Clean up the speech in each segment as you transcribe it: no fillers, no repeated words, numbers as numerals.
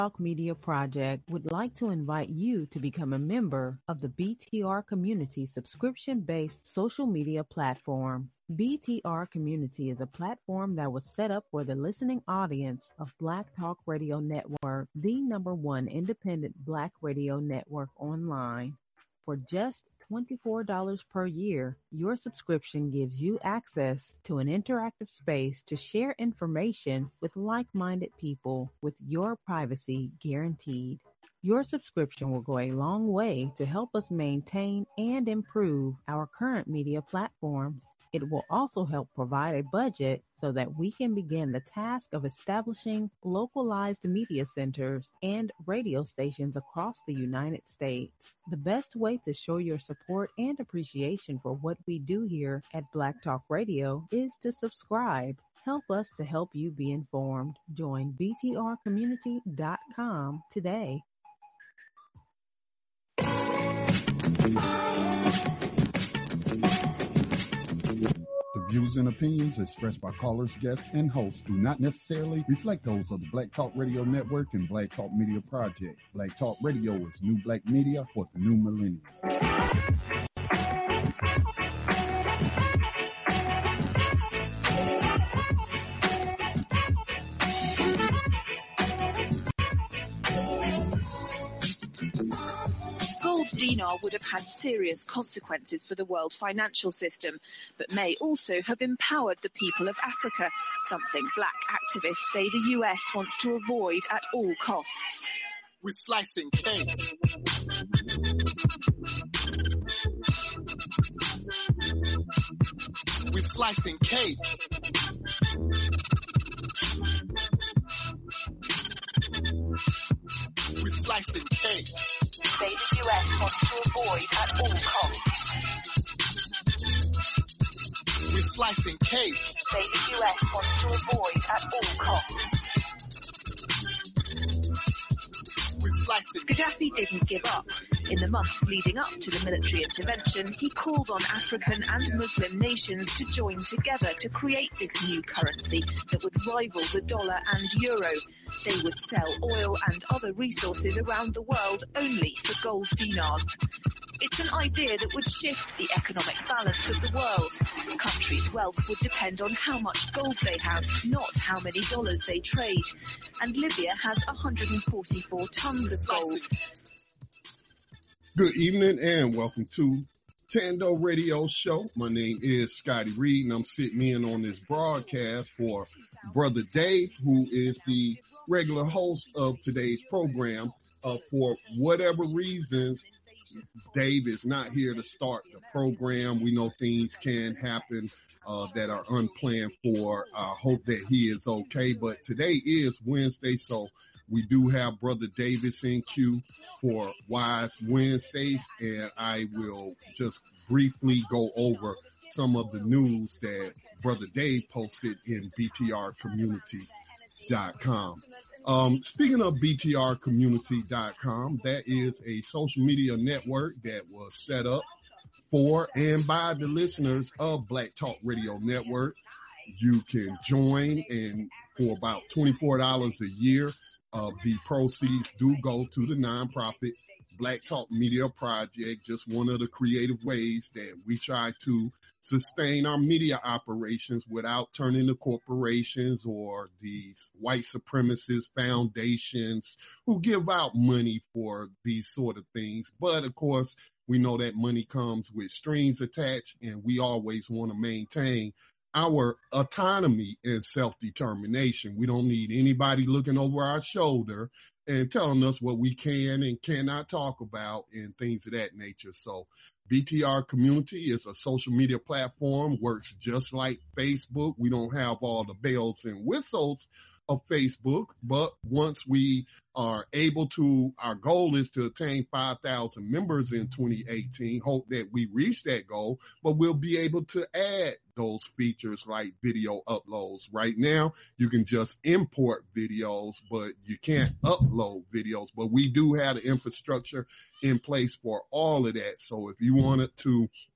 Talk Media Project would like to invite you to become a member of the BTR Community subscription-based social media platform. BTR Community is a platform that was set up for the listening audience of Black Talk Radio Network, the #1 independent Black radio network online. For just $24 per year, your subscription gives you access to an interactive space to share information with like-minded people with your privacy guaranteed. Your subscription will go a long way to help us maintain and improve our current media platforms. It will also help provide a budget so that we can begin the task of establishing localized media centers and radio stations across the United States. The best way to show your support and appreciation for what we do here at Black Talk Radio is to subscribe. Help us to help you be informed. Join btrcommunity.com today. The views and opinions expressed by callers, guests, and hosts do not necessarily reflect those of the Black Talk Radio Network and Black Talk Media Project. Black Talk Radio is new black media for the new millennium. Gold dinar would have had serious consequences for the world financial system, but may also have empowered the people of Africa, something black activists say the US wants to avoid at all costs. We're slicing cake. We're slicing cake. We're slicing cake. Say the US wants to avoid at all costs. We're slicing cake. Say the US wants to avoid at all costs. We're slicing. Gaddafi didn't give up. In the months leading up to the military intervention, he called on African and Muslim nations to join together to create this new currency that would rival the dollar and euro. They would sell oil and other resources around the world only for gold dinars. It's an idea that would shift the economic balance of the world. Countries' wealth would depend on how much gold they have, not how many dollars they trade. And Libya has 144 tons of gold. Good evening and welcome to Tando Radio Show. My name is Scotty Reed and I'm sitting in on this broadcast for Brother Dave, who is the regular host of today's program. For whatever reasons, Dave is not here to start the program. We know things can happen that are unplanned for. I hope that he is okay, but today is Wednesday, so we do have Brother Davis in queue for Wise Wednesdays, and I will just briefly go over some of the news that Brother Dave posted in BTRcommunity.com. Speaking of BTRcommunity.com, that is a social media network that was set up for and by the listeners of Black Talk Radio Network. You can join, and for about $24 a year, the proceeds do go to the nonprofit Black Talk Media Project, just one of the creative ways that we try to sustain our media operations without turning to corporations or these white supremacist foundations who give out money for these sort of things. But of course, we know that money comes with strings attached, and we always want to maintain our autonomy and self-determination. We don't need anybody looking over our shoulder and telling us what we can and cannot talk about and things of that nature. So BTR Community is a social media platform, works just like Facebook. We don't have all the bells and whistles of Facebook, but once we are able to, our goal is to attain 5,000 members in 2018. Hope that we reach that goal, but we'll be able to add those features like video uploads. Right now, you can just import videos, but you can't upload videos. But we do have the infrastructure in place for all of that. So if you wanted to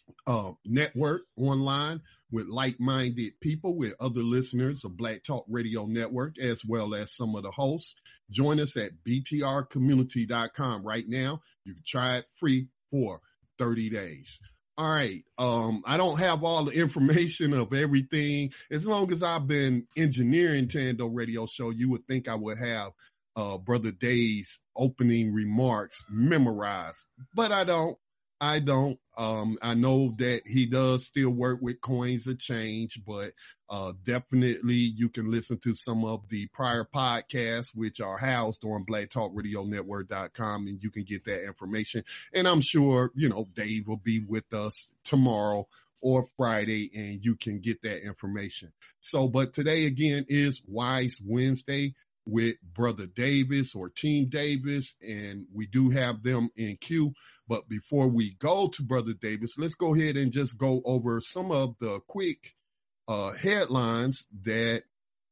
network online with like-minded people, with other listeners of Black Talk Radio Network, as well as some of the hosts. Join us at btrcommunity.com right now. You can try it free for 30 days. All right. I don't have all the information of everything. As long as I've been engineering Tando Radio Show, you would think I would have Brother Dave's opening remarks memorized, but I don't. I know that he does still work with Coins of Change, but definitely you can listen to some of the prior podcasts, which are housed on blacktalkradionetwork.com, and you can get that information. And I'm sure, Dave will be with us tomorrow or Friday, and you can get that information. So, but today again is Wise Wednesday with Brother Davis or Team Davis, and we do have them in queue. But before we go to Brother Davis, let's go ahead and just go over some of the quick headlines that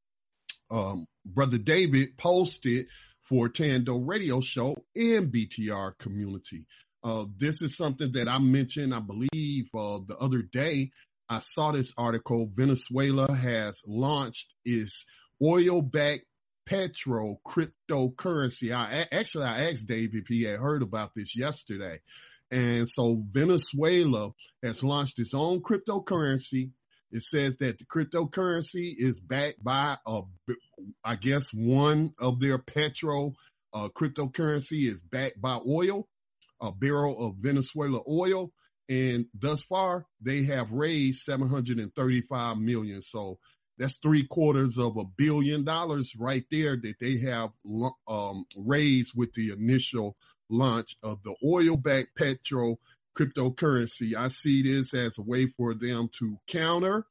Brother David posted for Tando Radio Show and BTR Community. This is something that I mentioned, I believe, the other day. I saw this article. Venezuela has launched its oil-backed petro cryptocurrency. I asked Dave if he had heard about this yesterday. And so Venezuela has launched its own cryptocurrency. It says that the cryptocurrency is backed by, I guess one of their petro cryptocurrency is backed by oil, a barrel of Venezuela oil. And thus far, they have raised $735 million. So that's $750 million right there that they have raised with the initial launch of the oil-backed petro cryptocurrency. I see this as a way for them to counter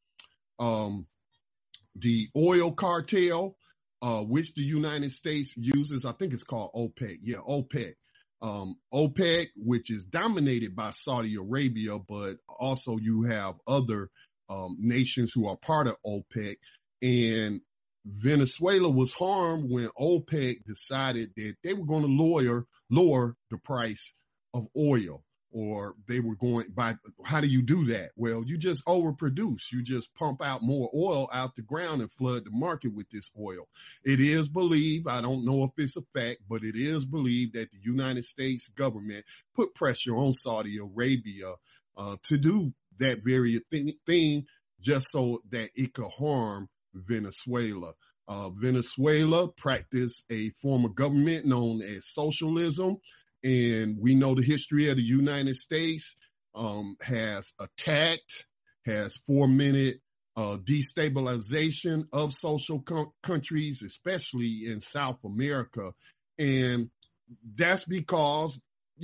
the oil cartel, which the United States uses. I think it's called OPEC. Yeah, OPEC. OPEC, which is dominated by Saudi Arabia, but also you have other nations who are part of OPEC. And Venezuela was harmed when OPEC decided that they were going to lower the price of oil, or they were going by. How do you do that? Well, you just overproduce. You just pump out more oil out the ground and flood the market with this oil. It is believed, I don't know if it's a fact, but it is believed that the United States government put pressure on Saudi Arabia to do that very thing just so that it could harm Venezuela. Venezuela practiced a form of government known as socialism, and we know the history of the United States has attacked, has fomented destabilization of social countries, especially in South America. And that's because,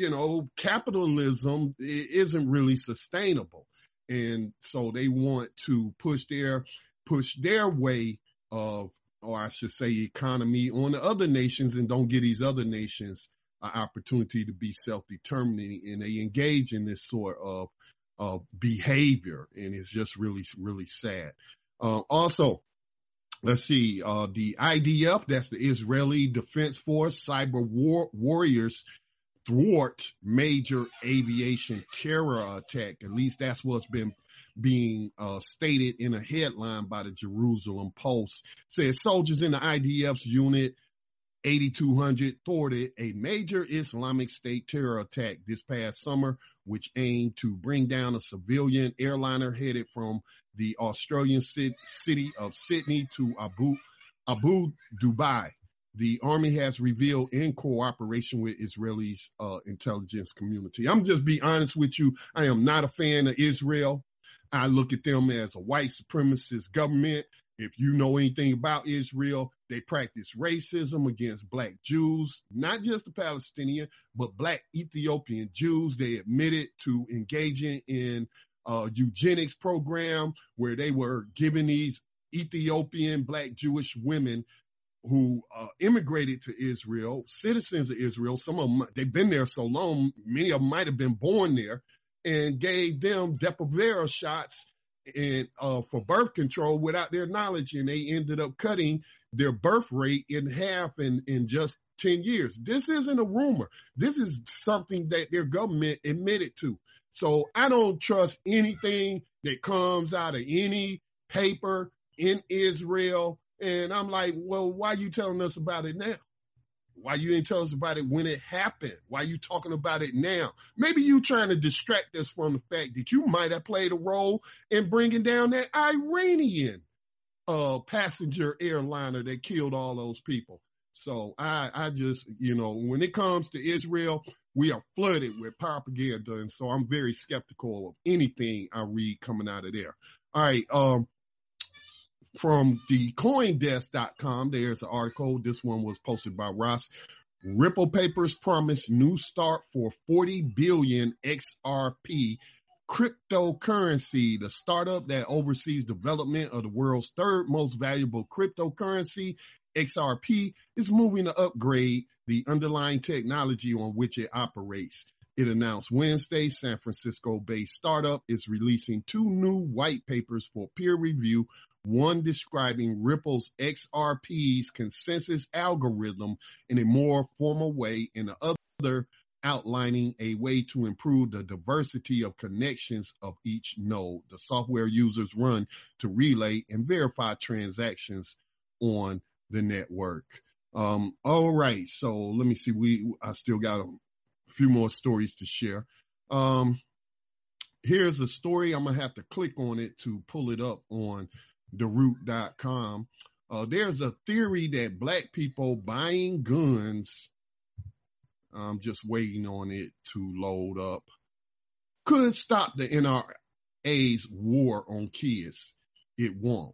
capitalism isn't really sustainable. And so they want to push their way of, or I should say, economy on the other nations, and don't give these other nations an opportunity to be self-determining. And they engage in this sort of behavior, and it's just really, really sad. Also, let's see, the IDF, that's the Israeli Defense Force, cyber warriors thwart major aviation terror attack. At least that's what's been being stated in a headline by the Jerusalem Post. Says soldiers in the IDF's unit 8200 thwarted a major Islamic State terror attack this past summer, which aimed to bring down a civilian airliner headed from the Australian city of Sydney to Abu Dhabi. The Army has revealed in cooperation with Israel's intelligence community. I'm just be honest with you. I am not a fan of Israel. I look at them as a white supremacist government. If you know anything about Israel, they practice racism against Black Jews, not just the Palestinian, but Black Ethiopian Jews. They admitted to engaging in a eugenics program where they were giving these Ethiopian Black Jewish women who immigrated to Israel, citizens of Israel. Some of them, they've been there so long, many of them might have been born there, and gave them Depo-Provera shots and for birth control without their knowledge, and they ended up cutting their birth rate in half in just 10 years. This isn't a rumor. This is something that their government admitted to. So I don't trust anything that comes out of any paper in Israel. And I'm like, well, why are you telling us about it now? Why you didn't tell us about it when it happened? Why are you talking about it now? Maybe you trying to distract us from the fact that you might have played a role in bringing down that Iranian passenger airliner that killed all those people. So I just, when it comes to Israel, we are flooded with propaganda. And so I'm very skeptical of anything I read coming out of there. All right. From the CoinDesk.com, there's an article. This one was posted by Ross. Ripple Papers promise new start for 40 billion XRP cryptocurrency. The startup that oversees development of the world's third most valuable cryptocurrency, XRP, is moving to upgrade the underlying technology on which it operates. It announced Wednesday San Francisco-based startup is releasing 2 new white papers for peer review, one describing Ripple's XRP's consensus algorithm in a more formal way, and the other outlining a way to improve the diversity of connections of each node the software users run to relay and verify transactions on the network. All right, so let me see. I still got a few more stories to share. Here's a story. I'm gonna have to click on it to pull it up on theroot.com. There's a theory that black people buying guns, I'm just waiting on it to load up, could stop the NRA's war on kids. It won't.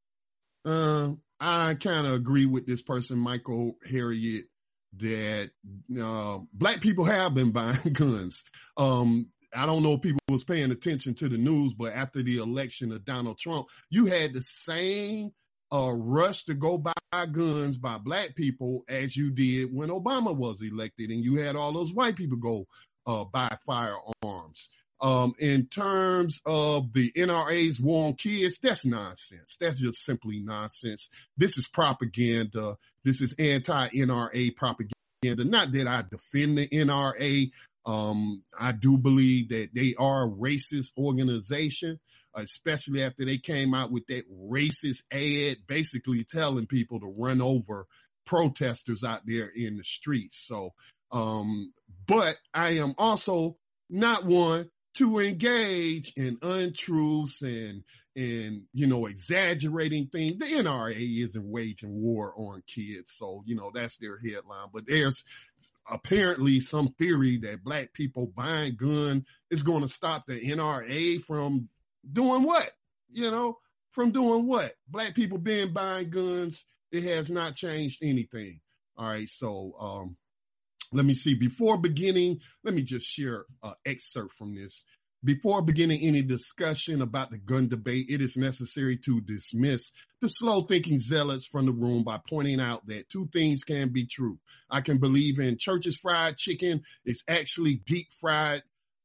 I kind of agree with this person, Michael Harriet, that black people have been buying guns. I don't know if people was paying attention to the news, but after the election of Donald Trump, you had the same rush to go buy guns by black people as you did when Obama was elected, and you had all those white people go buy firearms. In terms of the NRA's war on kids, that's nonsense. That's just simply nonsense. This is propaganda. This is anti-NRA propaganda. Not that I defend the NRA. I do believe that they are a racist organization, especially after they came out with that racist ad, basically telling people to run over protesters out there in the streets. So, but I am also not one to engage in untruths and exaggerating things. The NRA isn't waging war on kids. So, that's their headline. But there's apparently some theory that black people buying gun is going to stop the NRA from doing what? From doing what? Black people been buying guns. It has not changed anything. All right. So, let me see. Before beginning, let me just share an excerpt from this. Before beginning any discussion about the gun debate, it is necessary to dismiss the slow-thinking zealots from the room by pointing out that 2 things can be true. I can believe in Church's fried chicken. It's actually deep-fried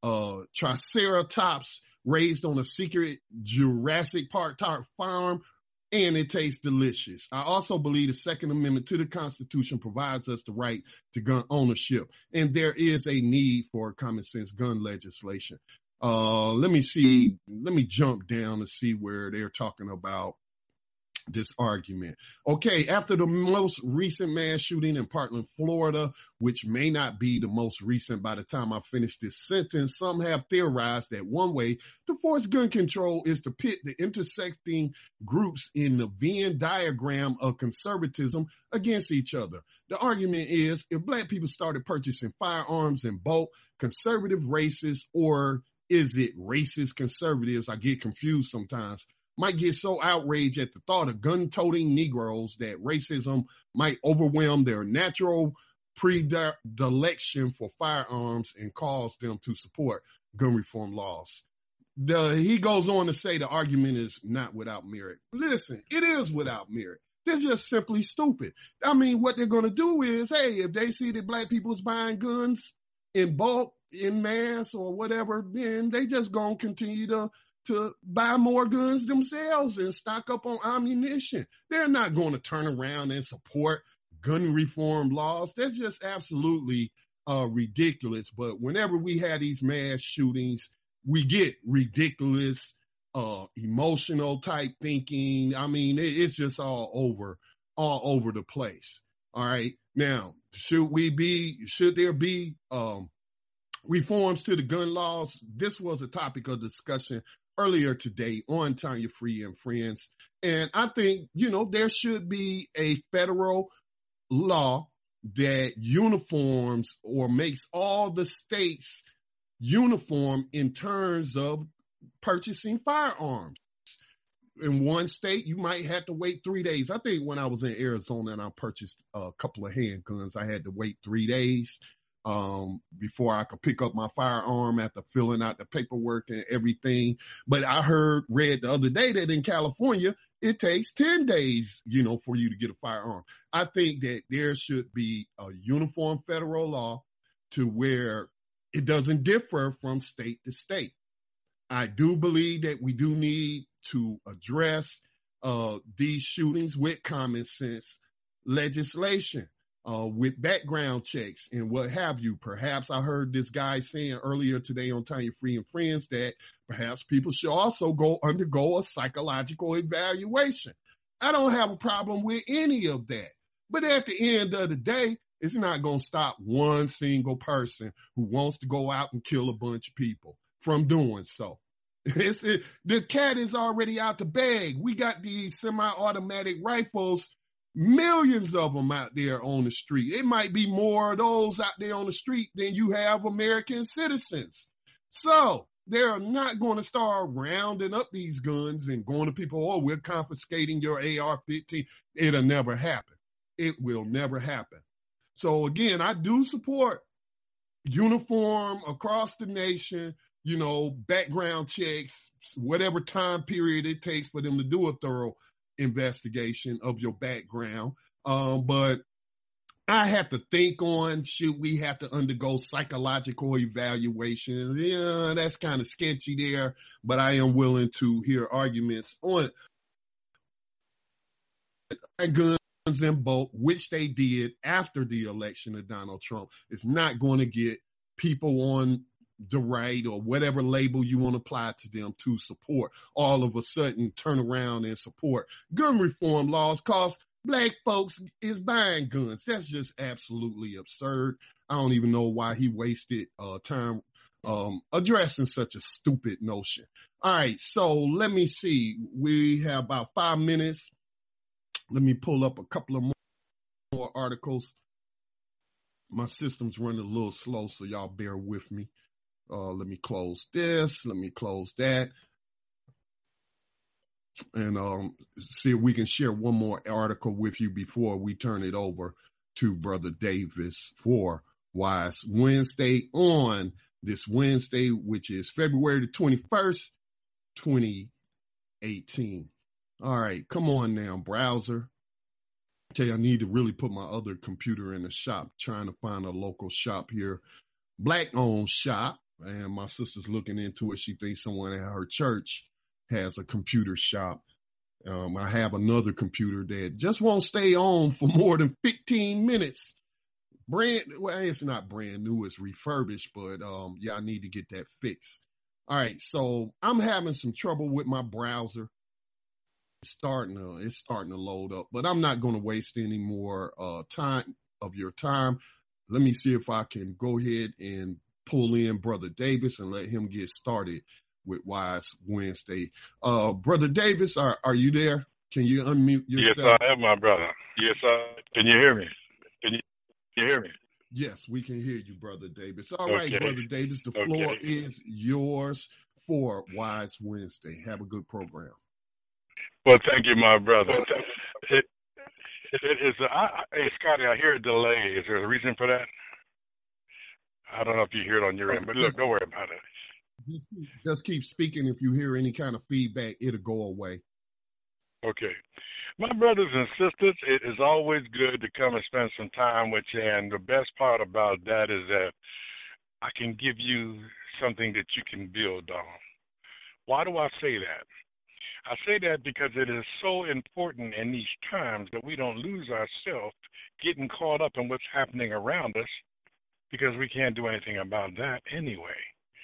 triceratops raised on a secret Jurassic Park type farm, and it tastes delicious. I also believe the Second Amendment to the Constitution provides us the right to gun ownership, and there is a need for common sense gun legislation. Let me see. Let me jump down to see where they're talking about this argument. Okay, after the most recent mass shooting in Parkland, Florida, which may not be the most recent by the time I finish this sentence, some have theorized that one way to force gun control is to pit the intersecting groups in the Venn diagram of conservatism against each other. The argument is, if black people started purchasing firearms in bulk, conservative racists, or is it racist conservatives, I get confused sometimes, might get so outraged at the thought of gun-toting Negroes that racism might overwhelm their natural predilection for firearms and cause them to support gun reform laws. He goes on to say the argument is not without merit. Listen, it is without merit. This is just simply stupid. I mean, what they're going to do is, hey, if they see that black people is buying guns in bulk, in mass, or whatever, then they just going to continue to buy more guns themselves and stock up on ammunition. They're not going to turn around and support gun reform laws. That's just absolutely ridiculous. But whenever we have these mass shootings, we get ridiculous, emotional type thinking. I mean, it's just all over the place. All right. Now, should there be reforms to the gun laws? This was a topic of discussion earlier today on Tanya Free and Friends. And I think, there should be a federal law that uniforms or makes all the states uniform in terms of purchasing firearms. In one state, you might have to wait 3 days. I think when I was in Arizona and I purchased a couple of handguns, I had to wait 3 days before I could pick up my firearm after filling out the paperwork and everything. But I read the other day that in California, it takes 10 days, for you to get a firearm. I think that there should be a uniform federal law to where it doesn't differ from state to state. I do believe that we do need to address these shootings with common sense legislation, with background checks and what have you. Perhaps I heard this guy saying earlier today on Tanya Free and Friends that perhaps people should also undergo a psychological evaluation. I don't have a problem with any of that. But at the end of the day, it's not going to stop one single person who wants to go out and kill a bunch of people from doing so. The cat is already out the bag. We got these semi-automatic rifles, millions of them out there on the street. It might be more of those out there on the street than you have American citizens. So they're not going to start rounding up these guns and going to people, we're confiscating your AR-15. It'll never happen. It will never happen. So again, I do support uniform across the nation, background checks, whatever time period it takes for them to do a thorough investigation of your background. But I have to think on, should we have to undergo psychological evaluations? Yeah, that's kind of sketchy there, but I am willing to hear arguments on guns in bulk, which they did after the election of Donald Trump. It's not going to get people on the right or whatever label you want to apply to them to support, all of a sudden turn around and support gun reform laws because Black folks is buying guns. That's just absolutely absurd. I don't even know why he wasted time addressing such a stupid notion. All right, so let me see. We have about 5 minutes. Let me pull up a couple of more articles. My system's running a little slow, so y'all bear with me. Let me close this. Let me close that. And see if we can share one more article with you before we turn it over to Brother Davis for Wise Wednesday on this Wednesday, which is February the 21st, 2018. All right, come on now, browser. Okay, I need to really put my other computer in the shop, trying to find a local shop here. Black-owned shop, and my sister's looking into it. She thinks someone at her church has a computer shop. I have another computer that just won't stay on for more than 15 minutes. It's not brand new, it's refurbished, but yeah, I need to get that fixed. All right, so I'm having some trouble with my browser. It's starting to load up, but I'm not going to waste any more time of your time. Let me see if I can go ahead and pull in Brother Davis and let him get started with Wise Wednesday. Brother Davis, are you there? Can you unmute yourself? Yes, I am, my brother. Yes, can you hear me? Can you hear me? Yes, we can hear you, Brother Davis. All right, Brother Davis, the floor is yours for Wise Wednesday. Have a good program. Well, thank you, my brother. Hey, Scotty, I hear a delay. Is there a reason for that? I don't know if you hear it on your end, but look, don't worry about it. Just keep speaking. If you hear any kind of feedback, it'll go away. Okay. My brothers and sisters, it is always good to come and spend some time with you, and the best part about that is that I can give you something that you can build on. Why do I say that? I say that because it is so important in these times that we don't lose ourselves getting caught up in what's happening around us, because we can't do anything about that anyway.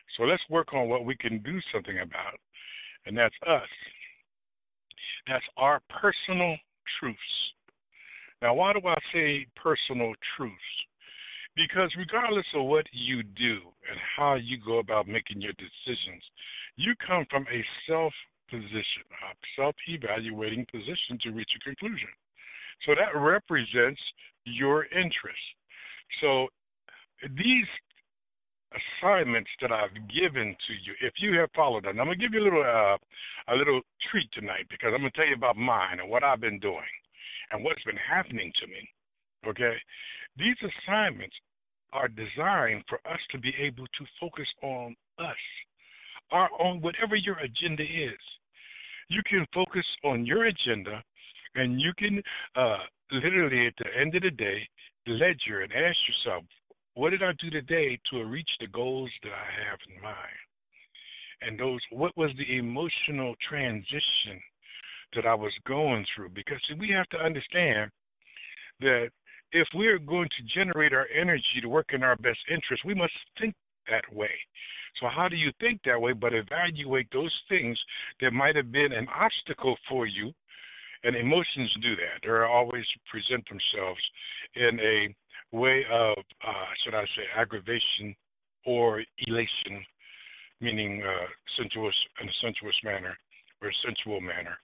So let's work on what we can do something about, and that's us. That's our personal truths. Now, why do I say personal truths? Because regardless of what you do and how you go about making your decisions, you come from a self-position, a self-evaluating position to reach a conclusion. So that represents your interest. So these assignments that I've given to you, if you have followed them, I'm gonna give you a little treat tonight because I'm gonna tell you about mine and what I've been doing and what's been happening to me. Okay, these assignments are designed for us to be able to focus on us, our own, whatever your agenda is. You can focus on your agenda, and you can literally at the end of the day ledger and ask yourself, what did I do today to reach the goals that I have in mind? And what was the emotional transition that I was going through? Because we have to understand that if we're going to generate our energy to work in our best interest, we must think that way. So how do you think that way? But evaluate those things that might have been an obstacle for you. And emotions do that. They always present themselves in a way of, should I say, aggravation or elation, meaning sensuous in a sensuous manner or sensual manner,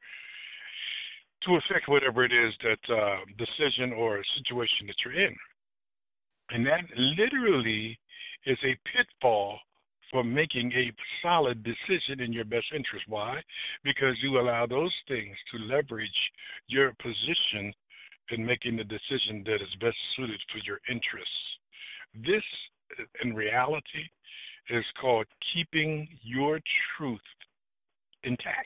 to affect whatever it is that decision or situation that you're in. And that literally is a pitfall for making a solid decision in your best interest. Why? Because you allow those things to leverage your position in making the decision that is best suited for your interests. This, in reality, is called keeping your truth intact.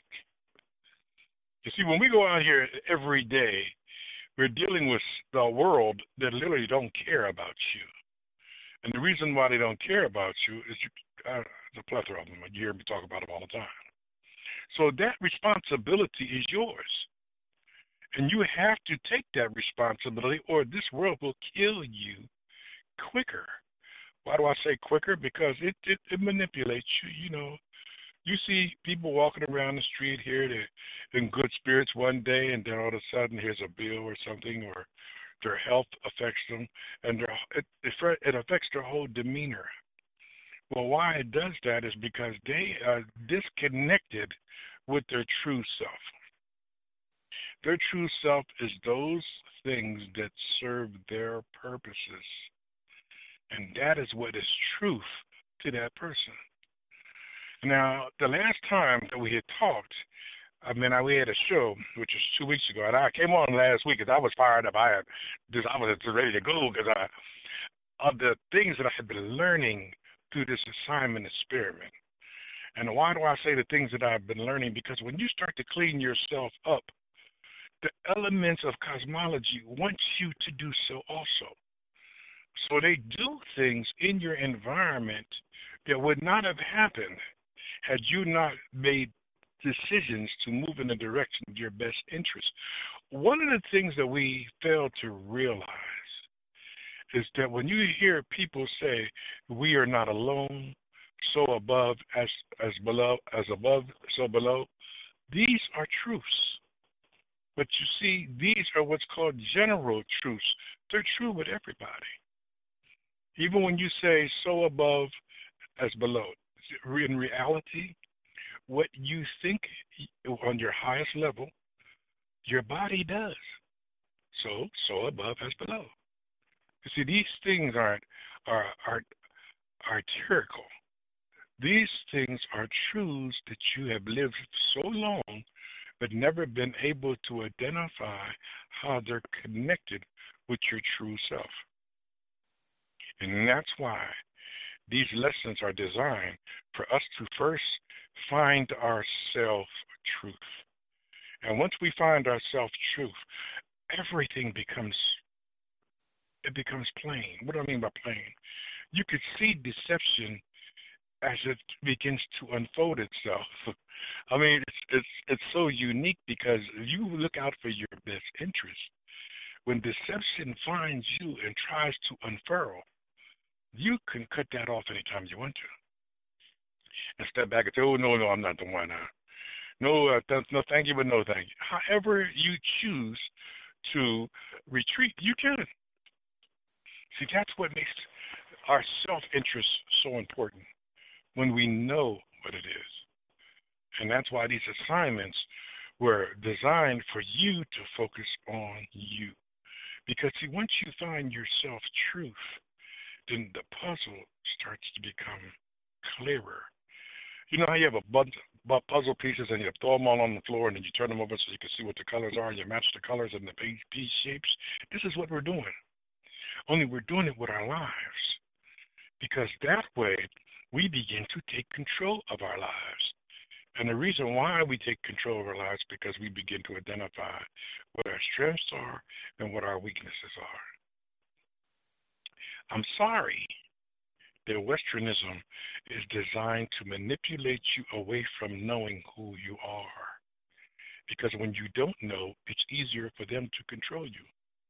You see, when we go out here every day, we're dealing with the world that literally don't care about you. And the reason why they don't care about you is the plethora of them. You hear me talk about them all the time. So that responsibility is yours. And you have to take that responsibility or this world will kill you quicker. Why do I say quicker? Because it manipulates you. You know, you see people walking around the street here, they're in good spirits one day, and then all of a sudden here's a bill or something, or their health affects them, and it affects their whole demeanor. Well, why it does that is because they are disconnected with their true self. Their true self is those things that serve their purposes. And that is what is truth to that person. Now, the last time that we had talked, we had a show, which was 2 weeks ago, and I came on last week because I was fired up. I was ready to go because of the things that I had been learning through this assignment experiment. And why do I say the things that I've been learning? Because when you start to clean yourself up, the elements of cosmology want you to do so also. So they do things in your environment that would not have happened had you not made decisions to move in the direction of your best interest. One of the things that we fail to realize is that when you hear people say, we are not alone, so above as below, as above, so below, these are truths. But you see, these are what's called general truths. They're true with everybody. Even when you say so above as below, in reality, what you think on your highest level, your body does. So above as below. You see, these things are arterial. These things are truths that you have lived so long but never been able to identify how they're connected with your true self. And that's why these lessons are designed for us to first find our self-truth. And once we find our self-truth, everything becomes plain. What do I mean by plain? You could see deception as it begins to unfold itself. I mean, it's so unique because you look out for your best interest. When deception finds you and tries to unfurl, you can cut that off anytime you want to. and step back and say, oh, no, I'm not the one. No, no, thank you, but no, thank you. However you choose to retreat, you can. See, that's what makes our self-interest so important, when we know what it is. And that's why these assignments were designed for you to focus on you. Because, see, once you find your self-truth, then the puzzle starts to become clearer. You know how you have a bunch of puzzle pieces and you throw them all on the floor and then you turn them over so you can see what the colors are and you match the colors and the piece shapes? This is what we're doing. Only we're doing it with our lives. Because that way, we begin to take control of our lives. And the reason why we take control of our lives is because we begin to identify what our strengths are and what our weaknesses are. I'm sorry that Westernism is designed to manipulate you away from knowing who you are. Because when you don't know, it's easier for them to control you.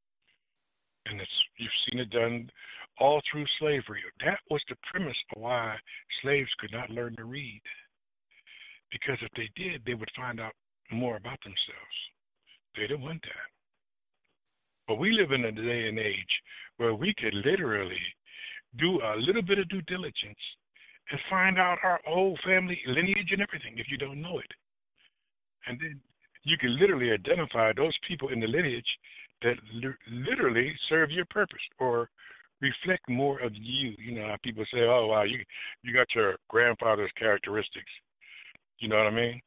And you've seen it done all through slavery. That was the premise of why slaves could not learn to read. Because if they did, they would find out more about themselves. They didn't want that. But we live in a day and age where we could literally do a little bit of due diligence and find out our whole family lineage and everything if you don't know it. And then you can literally identify those people in the lineage that literally serve your purpose or reflect more of you. You know how people say, oh, wow, you got your grandfather's characteristics. You know what I mean?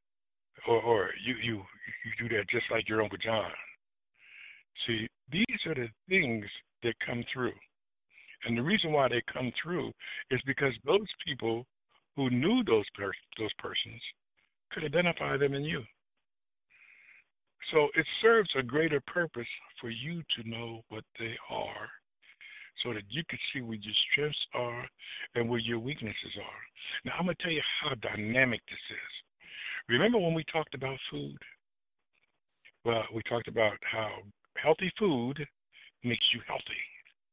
Or you do that just like your Uncle John. See, these are the things that come through. And the reason why they come through is because those people who knew those persons could identify them in you. So it serves a greater purpose for you to know what they are so that you can see where your strengths are and where your weaknesses are. Now, I'm going to tell you how dynamic this is. Remember when we talked about food? Well, we talked about how healthy food makes you healthy.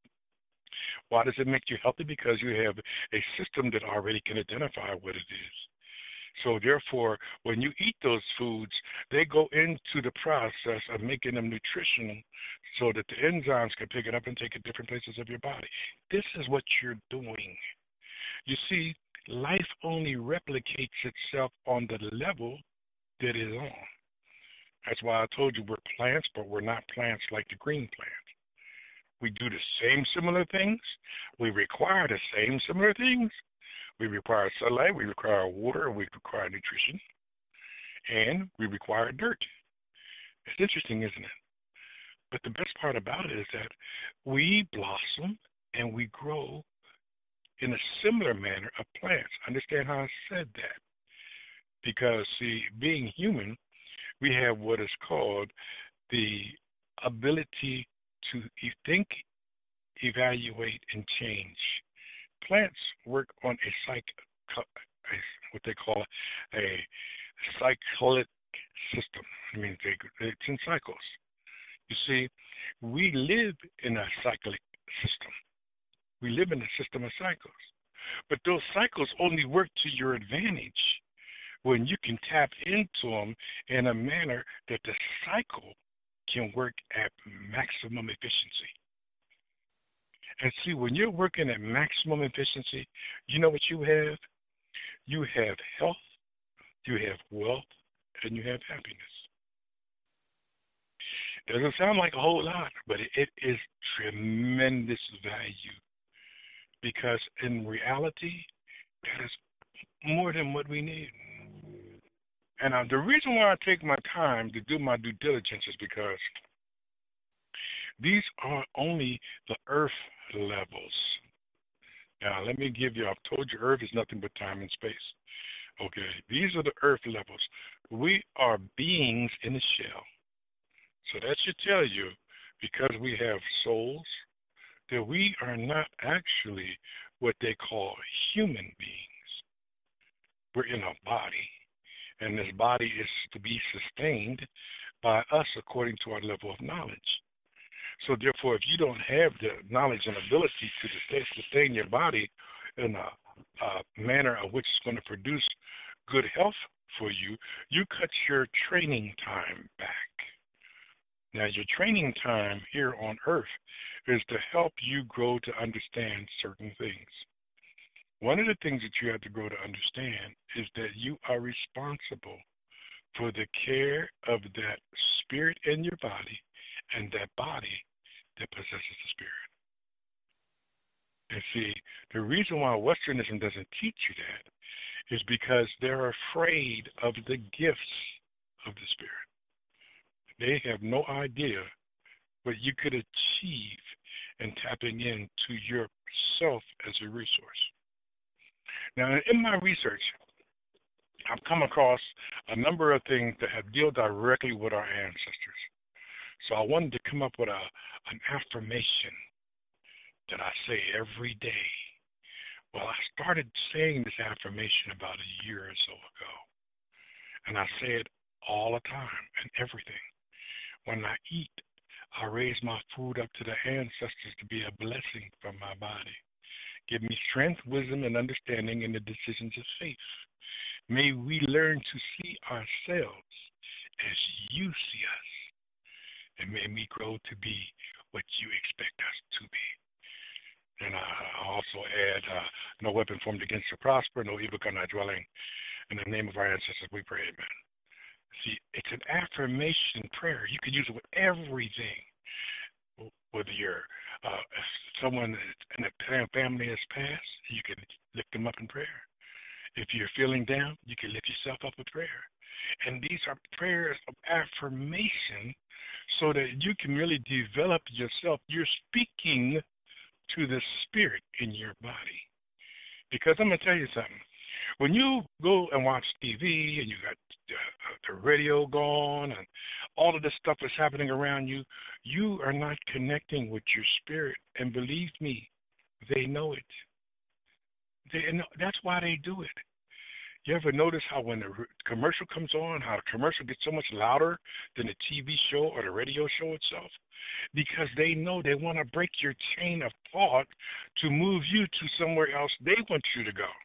Why does it make you healthy? Because you have a system that already can identify what it is. So therefore, when you eat those foods, they go into the process of making them nutritional so that the enzymes can pick it up and take it different places of your body. This is what you're doing. You see, life only replicates itself on the level that it is on. That's why I told you we're plants, but we're not plants like the green plant. We do the same similar things. We require the same similar things. We require sunlight, we require water, we require nutrition, and we require dirt. It's interesting, isn't it? But the best part about it is that we blossom and we grow in a similar manner of plants. Understand how I said that? Because, see, being human, we have what is called the ability to think, evaluate, and change. Plants work on what they call a cyclic system. I mean, it's in cycles. You see, we live in a cyclic system. We live in a system of cycles. But those cycles only work to your advantage when you can tap into them in a manner that the cycle can work at maximum efficiency. And see, when you're working at maximum efficiency, you know what you have? You have health, you have wealth, and you have happiness. It doesn't sound like a whole lot, but it is tremendous value. Because in reality, that is more than what we need. And the reason why I take my time to do my due diligence is because these are only the earth levels. Now, let me give you, I've told you earth is nothing but time and space. Okay, these are the earth levels. We are beings in a shell. So that should tell you, because we have souls, that we are not actually what they call human beings. We're in a body, and this body is to be sustained by us according to our level of knowledge. So therefore, if you don't have the knowledge and ability to sustain your body in a manner of which is going to produce good health for you, you cut your training time back. Now, your training time here on earth is to help you grow to understand certain things. One of the things that you have to grow to understand is that you are responsible for the care of that spirit in your body and that body that possesses the spirit. And see, the reason why Westernism doesn't teach you that is because they're afraid of the gifts of the spirit. They have no idea what you could achieve in tapping into yourself as a resource. Now, in my research, I've come across a number of things that have dealt directly with our ancestors. So I wanted to come up with an affirmation that I say every day. Well, I started saying this affirmation about a year or so ago, and I say it all the time and everything. When I eat, I raise my food up to the ancestors to be a blessing from my body. Give me strength, wisdom, and understanding in the decisions of faith. May we learn to see ourselves as you see us, and may we grow to be what you expect us to be. And I also add, no weapon formed against you prosper, no evil come nigh dwelling. In the name of our ancestors, we pray, amen. See, it's an affirmation prayer. You can use it with everything. Whether you're if someone in a family has passed, you can lift them up in prayer. If you're feeling down, you can lift yourself up with prayer. And these are prayers of affirmation so that you can really develop yourself. You're speaking to the spirit in your body. Because I'm going to tell you something. When you go and watch TV and you got the radio going and all of this stuff is happening around you, you are not connecting with your spirit. And believe me, they know it. That's why they do it. You ever notice how when the commercial comes on, how the commercial gets so much louder than the TV show or the radio show itself? Because they know they want to break your chain of thought to move you to somewhere else they want you to go.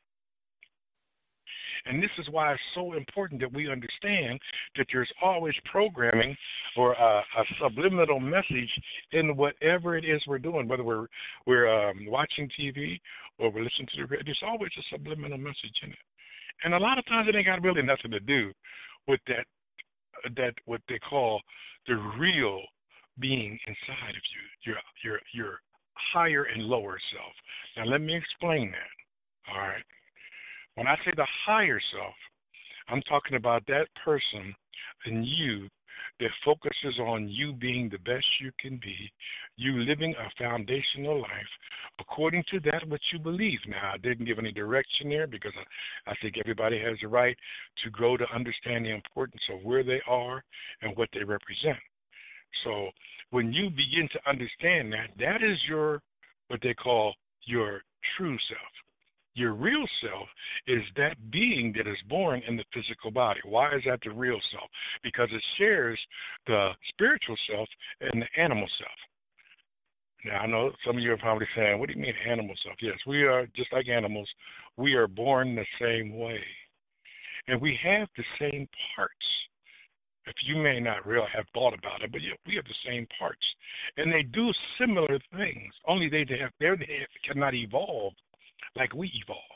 And this is why it's so important that we understand that there's always programming or a subliminal message in whatever it is we're doing, whether we're watching TV or we're listening to the radio. There's always a subliminal message in it. And a lot of times it ain't got really nothing to do with that what they call the real being inside of you, your higher and lower self. Now let me explain that. All right. When I say the higher self, I'm talking about that person in you that focuses on you being the best you can be, you living a foundational life according to that which you believe. Now, I didn't give any direction there because I think everybody has the right to grow to understand the importance of where they are and what they represent. So when you begin to understand that, that is what they call your true self. Your real self is that being that is born in the physical body. Why is that the real self? Because it shares the spiritual self and the animal self. Now, I know some of you are probably saying, what do you mean animal self? Yes, we are just like animals. We are born the same way. And we have the same parts. If you may not really have thought about it, but we have the same parts. And they do similar things, only they cannot evolve like we evolve.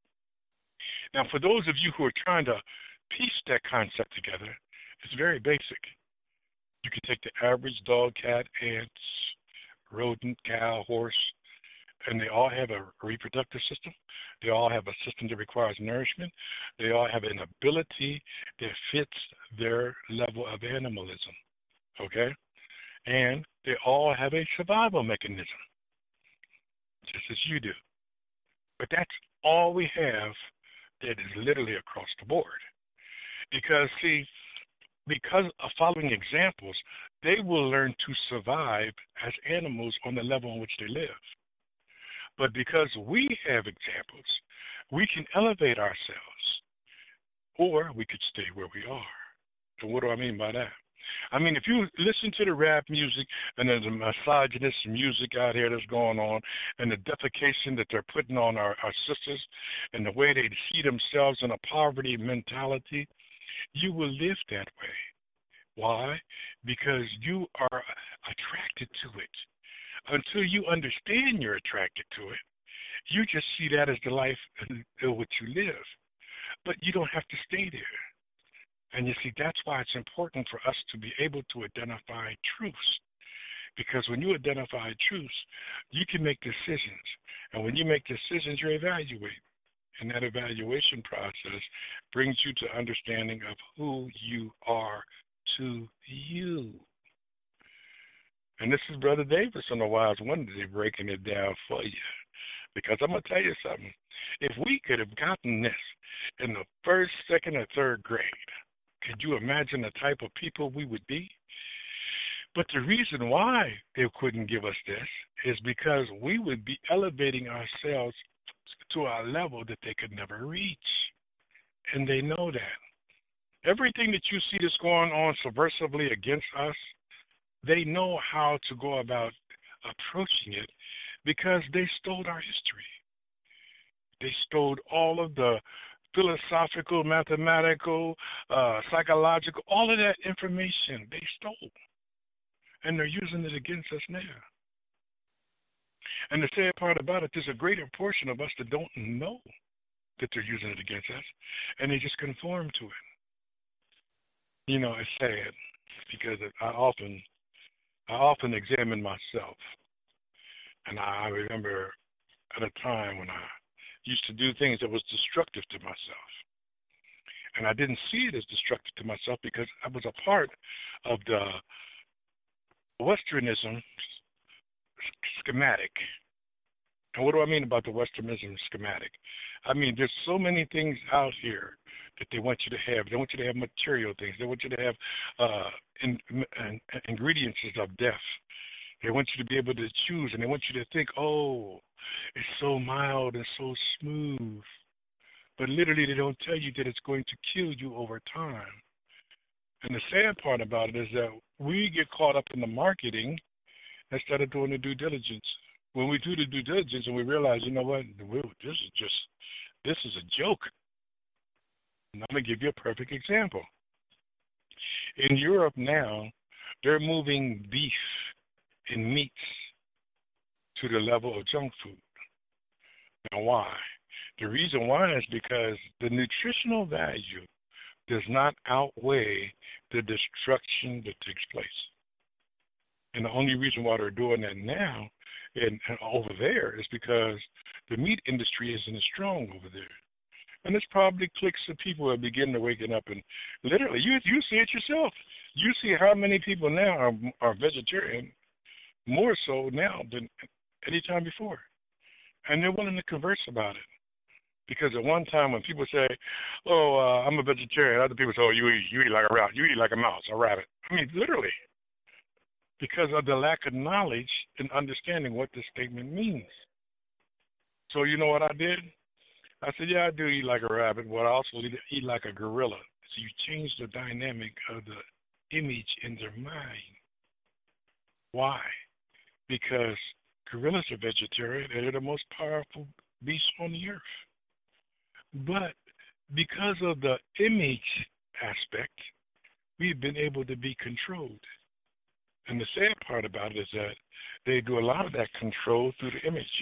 Now, for those of you who are trying to piece that concept together, it's very basic. You can take the average dog, cat, ants, rodent, cow, horse, and they all have a reproductive system. They all have a system that requires nourishment. They all have an ability that fits their level of animalism, okay? And they all have a survival mechanism, just as you do. But that's all we have that is literally across the board. Because, see, because of following examples, they will learn to survive as animals on the level on which they live. But because we have examples, we can elevate ourselves, or we could stay where we are. And what do I mean by that? I mean, if you listen to the rap music and there's a misogynist music out here that's going on and the defecation that they're putting on our sisters and the way they see themselves in a poverty mentality, you will live that way. Why? Because you are attracted to it. Until you understand you're attracted to it, you just see that as the life in which you live. But you don't have to stay there. And you see, that's why it's important for us to be able to identify truths. Because when you identify truths, you can make decisions. And when you make decisions, you evaluate. And that evaluation process brings you to understanding of who you are to you. And this is Brother Davis on the Wise One today breaking it down for you. Because I'm going to tell you something. If we could have gotten this in the first, second, or third grade, could you imagine the type of people we would be? But the reason why they couldn't give us this is because we would be elevating ourselves to a level that they could never reach. And they know that. Everything that you see that's going on subversively against us, they know how to go about approaching it because they stole our history. They stole all of the philosophical, mathematical, psychological, all of that information they stole. And they're using it against us now. And the sad part about it, there's a greater portion of us that don't know that they're using it against us, and they just conform to it. You know, it's sad because I often examine myself. And I remember at a time when I used to do things that was destructive to myself. And I didn't see it as destructive to myself because I was a part of the Westernism schematic. And what do I mean about the Westernism schematic? I mean, there's so many things out here that they want you to have. They want you to have material things. They want you to have ingredients of death. They want you to be able to choose, and they want you to think, oh, it's so mild and so smooth. But literally, they don't tell you that it's going to kill you over time. And the sad part about it is that we get caught up in the marketing instead of doing the due diligence. When we do the due diligence and we realize, you know what, this is a joke. And I'm going to give you a perfect example. In Europe now, they're moving beef and meats to the level of junk food. Now, why? The reason why is because the nutritional value does not outweigh the destruction that takes place. And the only reason why they're doing that now and over there is because the meat industry isn't as strong over there. And it's probably cliques of people who are beginning to waking up, and literally, you see it yourself. You see how many people now are vegetarian, more so now than any time before. And they're willing to converse about it. Because at one time when people say, oh, I'm a vegetarian, other people say, oh, you eat like a rabbit, you eat like a mouse, a rabbit. I mean, literally. Because of the lack of knowledge and understanding what this statement means. So you know what I did? I said, yeah, I do eat like a rabbit, but I also eat like a gorilla. So you change the dynamic of the image in their mind. Why? Because gorillas are vegetarian and they're the most powerful beasts on the earth. But because of the image aspect, we've been able to be controlled. And the sad part about it is that they do a lot of that control through the image.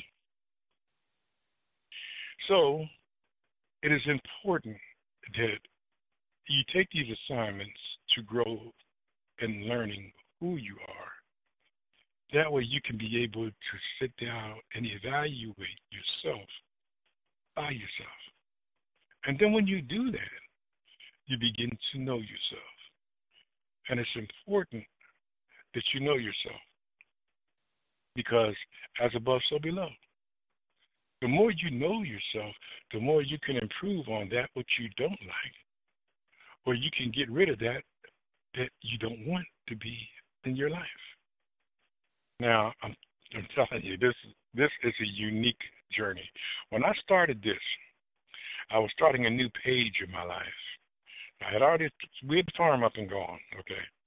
So it is important that you take these assignments to grow in learning who you are. That way you can be able to sit down and evaluate yourself by yourself. And then when you do that, you begin to know yourself. And it's important that you know yourself. Because as above, so below. The more you know yourself, the more you can improve on that which you don't like. Or you can get rid of that you don't want to be in your life. Now, I'm telling you, this is a unique journey. When I started this, I was starting a new page in my life. We had the farm up and gone, okay?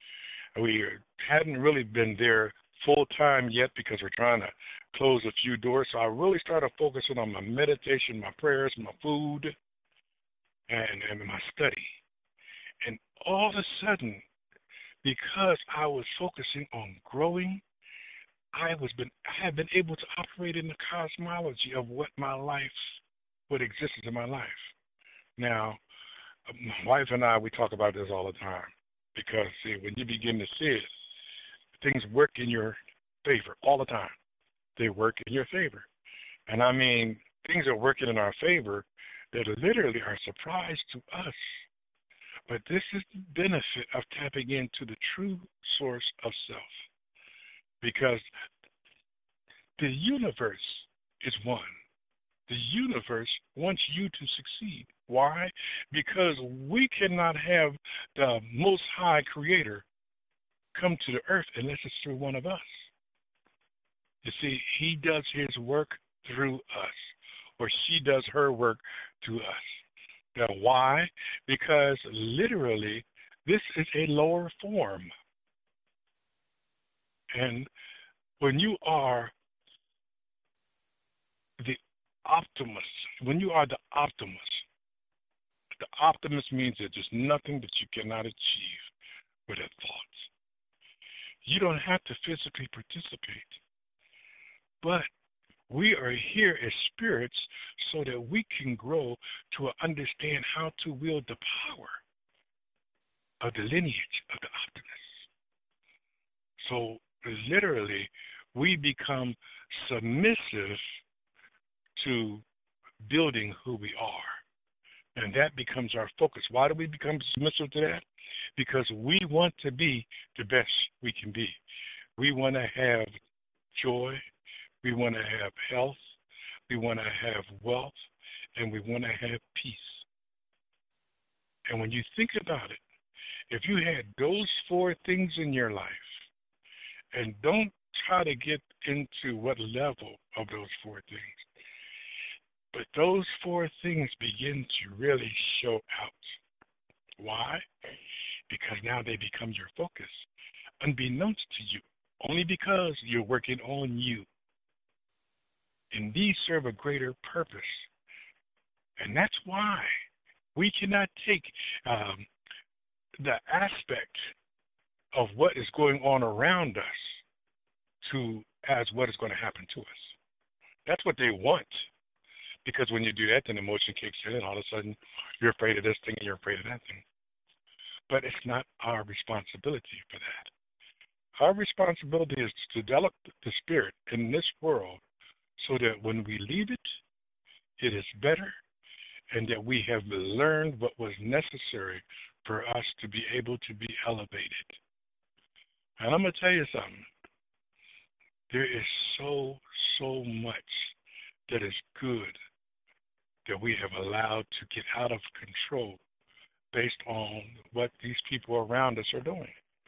We hadn't really been there full time yet because we're trying to close a few doors. So I really started focusing on my meditation, my prayers, my food, and my study. And all of a sudden, because I was focusing on growing, I have been able to operate in the cosmology of what exists in my life. Now, my wife and I, we talk about this all the time because, see, when you begin to see it, things work in your favor all the time. They work in your favor. And I mean, things are working in our favor that literally are a surprise to us. But this is the benefit of tapping into the true source of self. Because the universe is one. The universe wants you to succeed. Why? Because we cannot have the Most High Creator come to the earth unless it's through one of us. You see, he does his work through us, or she does her work through us. Now, why? Because literally, this is a lower form. And when you are the the optimist means that there's nothing that you cannot achieve with a thought. You don't have to physically participate, but we are here as spirits so that we can grow to understand how to wield the power of the lineage of the optimist. So literally, we become submissive to building who we are. And that becomes our focus. Why do we become submissive to that? Because we want to be the best we can be. We want to have joy. We want to have health. We want to have wealth. And we want to have peace. And when you think about it, if you had those four things in your life, and don't try to get into what level of those four things, but those four things begin to really show out. Why? Because now they become your focus, unbeknownst to you, only because you're working on you. And these serve a greater purpose. And that's why we cannot take the aspect of what is going on around us as what is going to happen to us. That's what they want. Because when you do that, then emotion kicks in, and all of a sudden you're afraid of this thing and you're afraid of that thing. But it's not our responsibility for that. Our responsibility is to develop the spirit in this world so that when we leave it, it is better, and that we have learned what was necessary for us to be able to be elevated. And I'm going to tell you something. There is so much that is good that we have allowed to get out of control based on what these people around us are doing.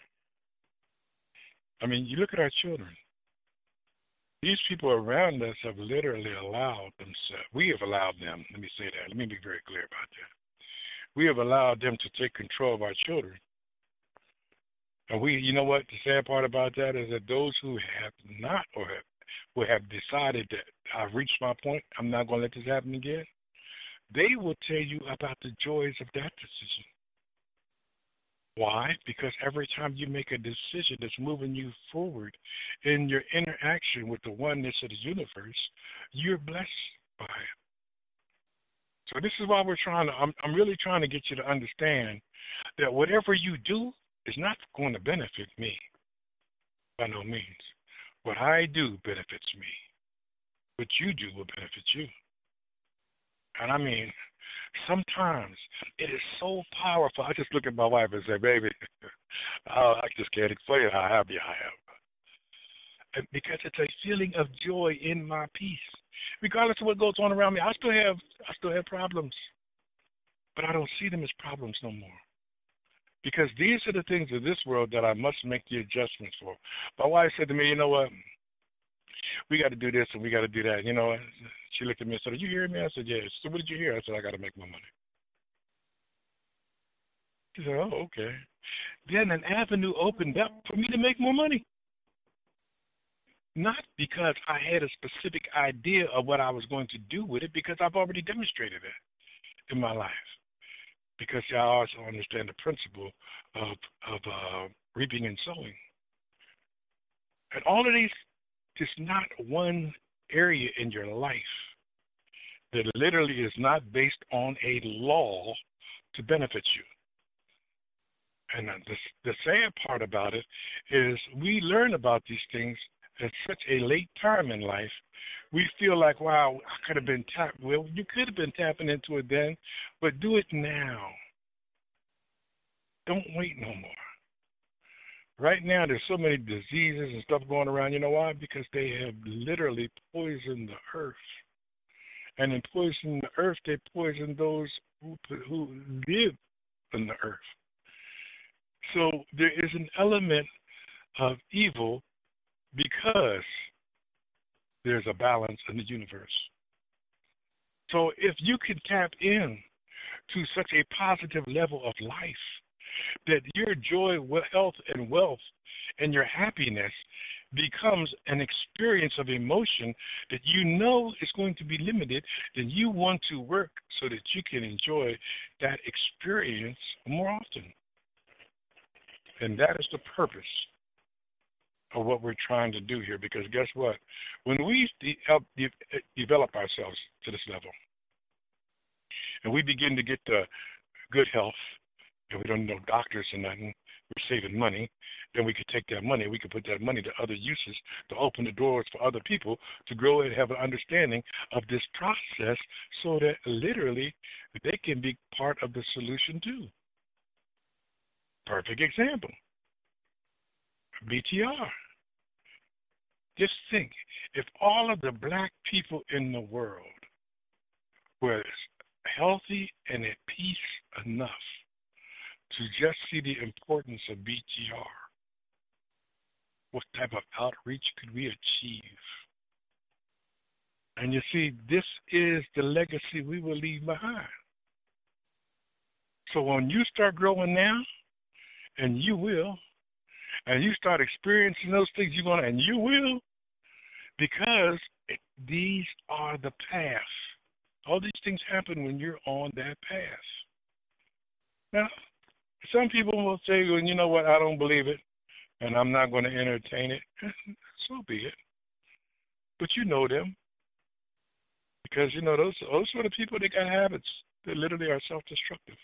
I mean, you look at our children. These people around us have literally allowed themselves, we have allowed them, let me say that, let me be very clear about that. We have allowed them to take control of our children. And you know what, the sad part about that is that those who have not or have decided that I've reached my point, I'm not going to let this happen again, they will tell you about the joys of that decision. Why? Because every time you make a decision that's moving you forward in your interaction with the oneness of the universe, you're blessed by it. So this is why I'm really trying to get you to understand that whatever you do is not going to benefit me, by no means. What I do benefits me. What you do will benefit you. And I mean, sometimes it is so powerful. I just look at my wife and say, baby, I just can't explain how happy I am. And because it's a feeling of joy in my peace. Regardless of what goes on around me, I still have problems. But I don't see them as problems no more. Because these are the things of this world that I must make the adjustments for. My wife said to me, you know what? We got to do this and we got to do that. You know, she looked at me and said, did you hear me? I said, yes. So what did you hear? I said, I got to make my money. She said, oh, okay. then an avenue opened up for me to make more money. Not because I had a specific idea of what I was going to do with it, because I've already demonstrated it in my life. Because I also understand the principle of reaping and sowing. And all of these is not one area in your life that literally is not based on a law to benefit you. And the sad part about it is we learn about these things at such a late time in life. We feel like, wow, I could have been tapped. Well, you could have been tapping into it then, but do it now. Don't wait no more. Right now, there's so many diseases and stuff going around. You know why? Because they have literally poisoned the earth. And in poisoning the earth, they poison those who live on the earth. So there is an element of evil because there's a balance in the universe. So if you can tap in to such a positive level of life, that your joy, health, and wealth and your happiness becomes an experience of emotion that you know is going to be limited, then you want to work so that you can enjoy that experience more often. And that is the purpose of what we're trying to do here, because guess what? When we develop ourselves to this level and we begin to get the good health, and we don't know doctors and nothing, we're saving money, then we could take that money, we could put that money to other uses to open the doors for other people to grow and have an understanding of this process so that literally they can be part of the solution too. Perfect example. BTR. Just think, if all of the black people in the world were healthy and at peace enough to just see the importance of BTR, what type of outreach could we achieve? And you see, this is the legacy we will leave behind. So when you start growing now, and you will, and you start experiencing those things you're going to, and you will, because these are the path. All these things happen when you're on that path. Now, some people will say, well, you know what, I don't believe it, and I'm not going to entertain it. So be it. But you know them. Because, you know, those sort of people, they got habits that literally are self-destructive.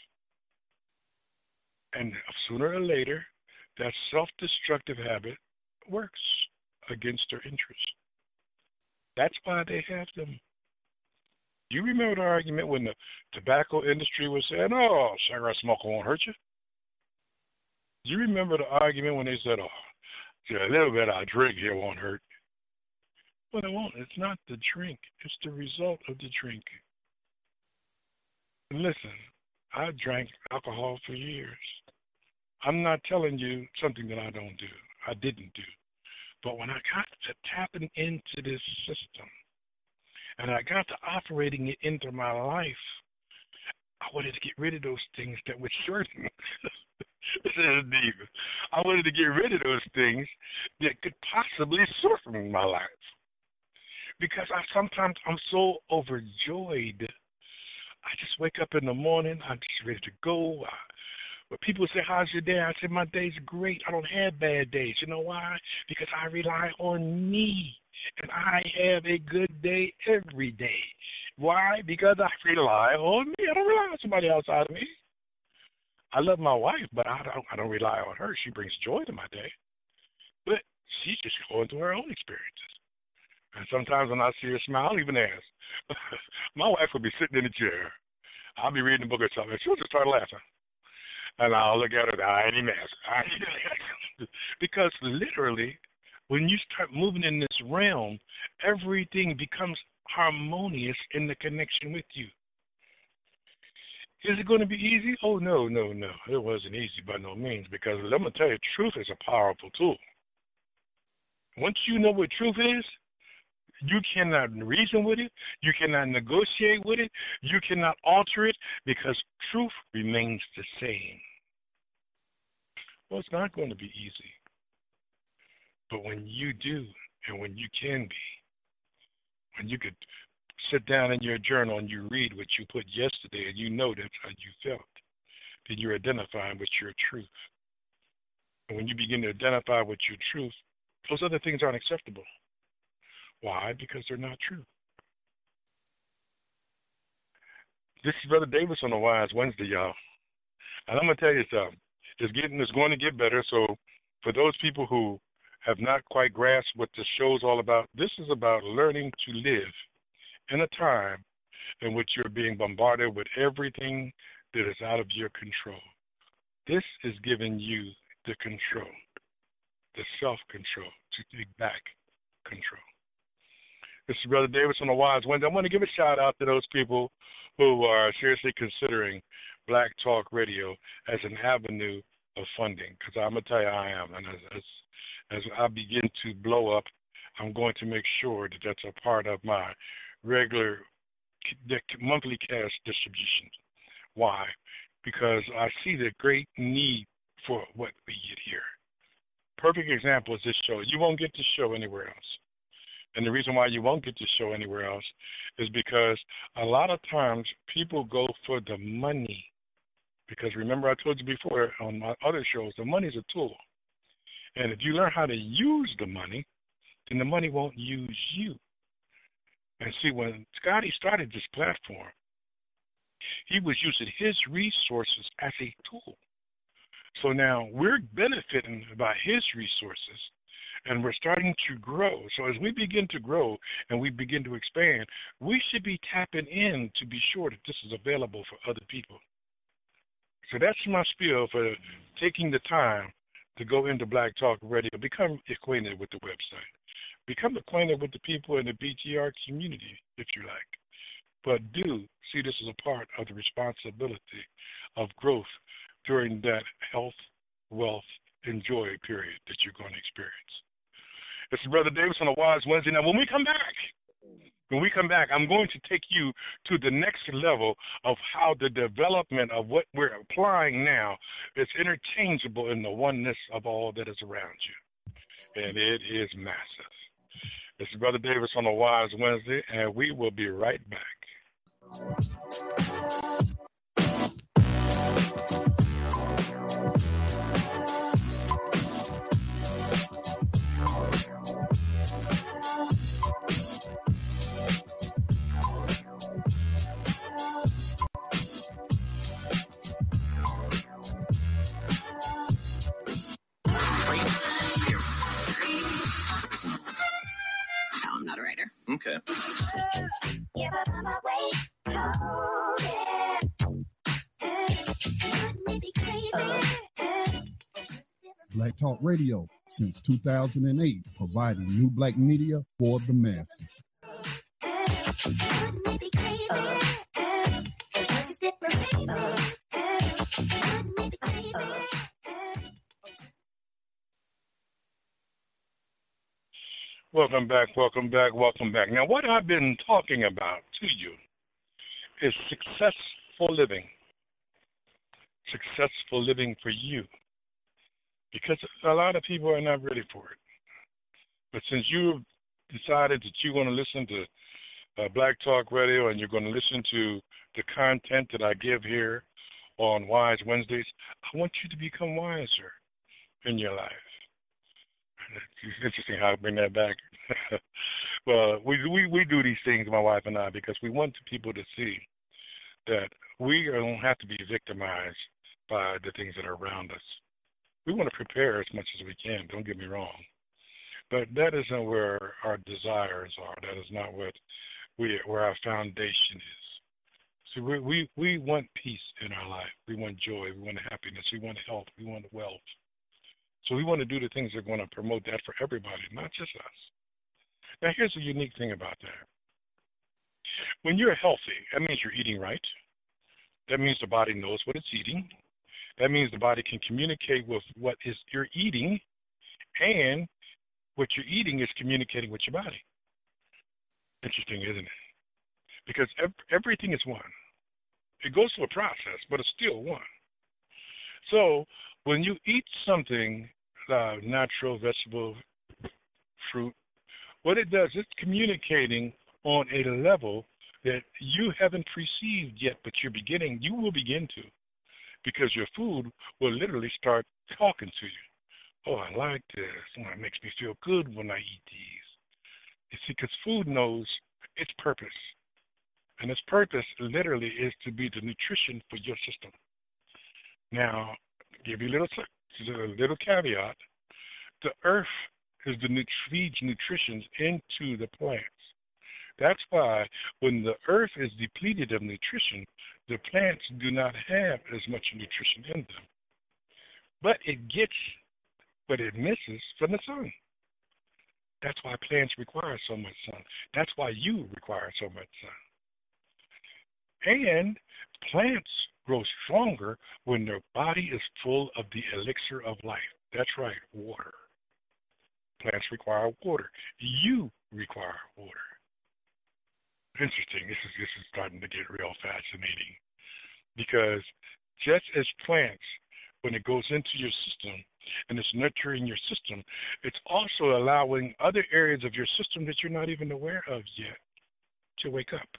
And sooner or later, that self-destructive habit works against their interest. That's why they have them. You remember the argument when the tobacco industry was saying, oh, cigarette smoke won't hurt you? You remember the argument when they said, oh, a little bit I drink here won't hurt? Well, it won't. It's not the drink. It's the result of the drink. And listen, I drank alcohol for years. I'm not telling you something that I don't do. I didn't do. But when I got to tapping into this system and I got to operating it into my life, I wanted to get rid of those things that would shorten. This is deep. I wanted to get rid of those things that could possibly shorten my life. Because sometimes I'm so overjoyed. I just wake up in the morning, I'm just ready to go. When people say, how's your day? I say, my day's great. I don't have bad days. You know why? Because I rely on me. And I have a good day every day. Why? Because I rely on me. I don't rely on somebody outside of me. I love my wife, but I don't rely on her. She brings joy to my day. But she's just going through her own experiences. And sometimes when I see her smile, I'll even ask. My wife will be sitting in the chair. I'll be reading a book or something, and she'll just start laughing. And I'll look at her, I ain't even ask. Because literally, when you start moving in this realm, everything becomes harmonious in the connection with you. Is it going to be easy? Oh, no. It wasn't easy by no means, because let me tell you, truth is a powerful tool. Once you know what truth is, you cannot reason with it. You cannot negotiate with it. You cannot alter it, because truth remains the same. Well, it's not going to be easy. But when you do, and when you can be, when you could sit down in your journal and you read what you put yesterday and you know that's how you felt, then you're identifying with your truth. And when you begin to identify with your truth, those other things aren't acceptable. Why? Because they're not true. This is Brother Davis on the Wise Wednesday, y'all. And I'm going to tell you something. It's going to get better. So for those people who have not quite grasped what the show's all about, this is about learning to live in a time in which you're being bombarded with everything that is out of your control. This is giving you the control, the self-control, to take back control. This is Brother Davis on the Wise Wednesday. I want to give a shout out to those people who are seriously considering Black Talk Radio as an avenue of funding, because I'm going to tell you I am. And as I begin to blow up, I'm going to make sure that that's a part of my regular monthly cash distribution. Why? Because I see the great need for what we get here. Perfect example is this show. You won't get this show anywhere else. And the reason why you won't get this show anywhere else is because a lot of times people go for the money. Because remember, I told you before on my other shows, the money's a tool. And if you learn how to use the money, then the money won't use you. And see, when Scotty started this platform, he was using his resources as a tool. So now we're benefiting by his resources, and we're starting to grow. So as we begin to grow and we begin to expand, we should be tapping in to be sure that this is available for other people. So that's my spiel for taking the time to go into Black Talk Radio. Become acquainted with the website. Become acquainted with the people in the BTR community, if you like. But do see this as a part of the responsibility of growth during that health, wealth, and joy period that you're going to experience. This is Brother Davis on a Wise Wednesday. Now, when we come back, I'm going to take you to the next level of how the development of what we're applying now is interchangeable in the oneness of all that is around you. And it is massive. This is Brother Davis on a Wise Wednesday, and we will be right back. I'm not a writer. Okay. Black Talk Radio since 2008, providing new black media for the masses. Welcome back. Now, what I've been talking about to you is successful living. Successful living for you. Because a lot of people are not ready for it. But since you've decided that you're going to listen to Black Talk Radio and you're going to listen to the content that I give here on Wise Wednesdays, I want you to become wiser in your life. It's interesting how I bring that back. Well, we do these things, my wife and I, because we want people to see that we don't have to be victimized by the things that are around us. We want to prepare as much as we can, don't get me wrong. But that isn't where our desires are. That is not where our foundation is. So we want peace in our life. We want joy. We want happiness. We want health. We want wealth. So we want to do the things that are going to promote that for everybody, not just us. Now, here's the unique thing about that. When you're healthy, that means you're eating right. That means the body knows what it's eating. That means the body can communicate with what you're eating, and what you're eating is communicating with your body. Interesting, isn't it? Because everything is one. It goes through a process, but it's still one. So When you eat something, natural vegetable, fruit, what it does, it's communicating on a level that you haven't perceived yet, but you will begin to, because your food will literally start talking to you. Oh, I like this. Oh, it makes me feel good when I eat these. You see, because food knows its purpose. And its purpose literally is to be the nutrition for your system. Now, give you a little caveat. The earth is feeds nutrition into the plants. That's why when the earth is depleted of nutrition, the plants do not have as much nutrition in them. But it gets what it misses from the sun. That's why plants require so much sun. That's why you require so much sun. And plants grow stronger when their body is full of the elixir of life. That's right, water. Plants require water. You require water. Interesting. This is starting to get real fascinating, because just as plants, when it goes into your system and it's nurturing your system, it's also allowing other areas of your system that you're not even aware of yet to wake up.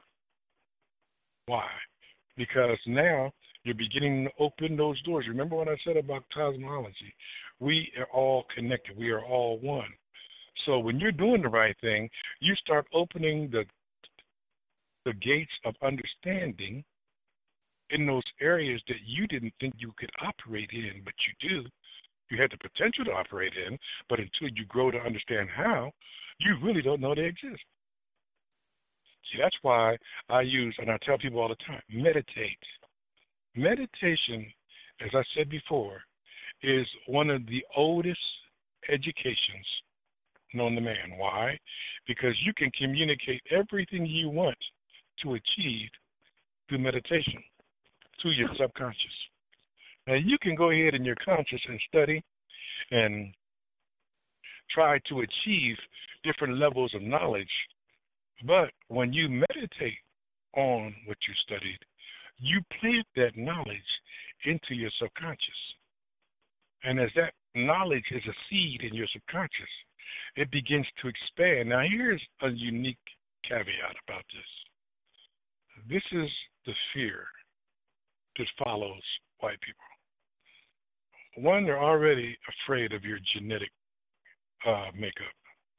Why? Because now you're beginning to open those doors. Remember what I said about cosmology? We are all connected. We are all one. So when you're doing the right thing, you start opening the gates of understanding in those areas that you didn't think you could operate in, but you do. You had the potential to operate in, but until you grow to understand how, you really don't know they exist. See, that's why I use, and I tell people all the time, meditate. Meditation, as I said before, is one of the oldest educations known to man. Why? Because you can communicate everything you want to achieve through meditation, through your subconscious. Now, you can go ahead in your conscious and study and try to achieve different levels of knowledge, but when you meditate on what you studied, you plant that knowledge into your subconscious. And as that knowledge is a seed in your subconscious, it begins to expand. Now, here's a unique caveat about this. This is the fear that follows white people. One, they're already afraid of your genetic makeup.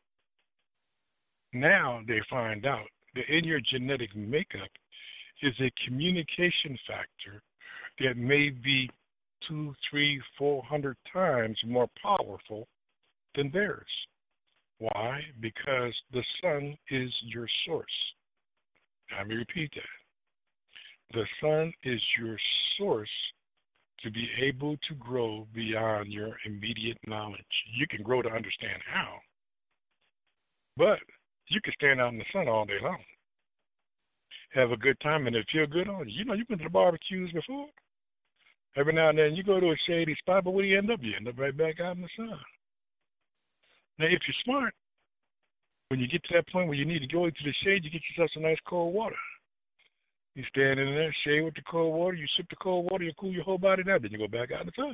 Now they find out that in your genetic makeup is a communication factor that may be 200, 300, 400 times more powerful than theirs. Why? Because the sun is your source. Let me repeat that. The sun is your source to be able to grow beyond your immediate knowledge. You can grow to understand how, but you can stand out in the sun all day long, have a good time, and it feel good on you. You know, you've been to the barbecues before. Every now and then you go to a shady spot, but where do you end up? You end up right back out in the sun. Now, if you're smart, when you get to that point where you need to go into the shade, you get yourself some nice cold water. You stand in there, shade with the cold water, you sip the cold water, you cool your whole body down, then you go back out in the sun.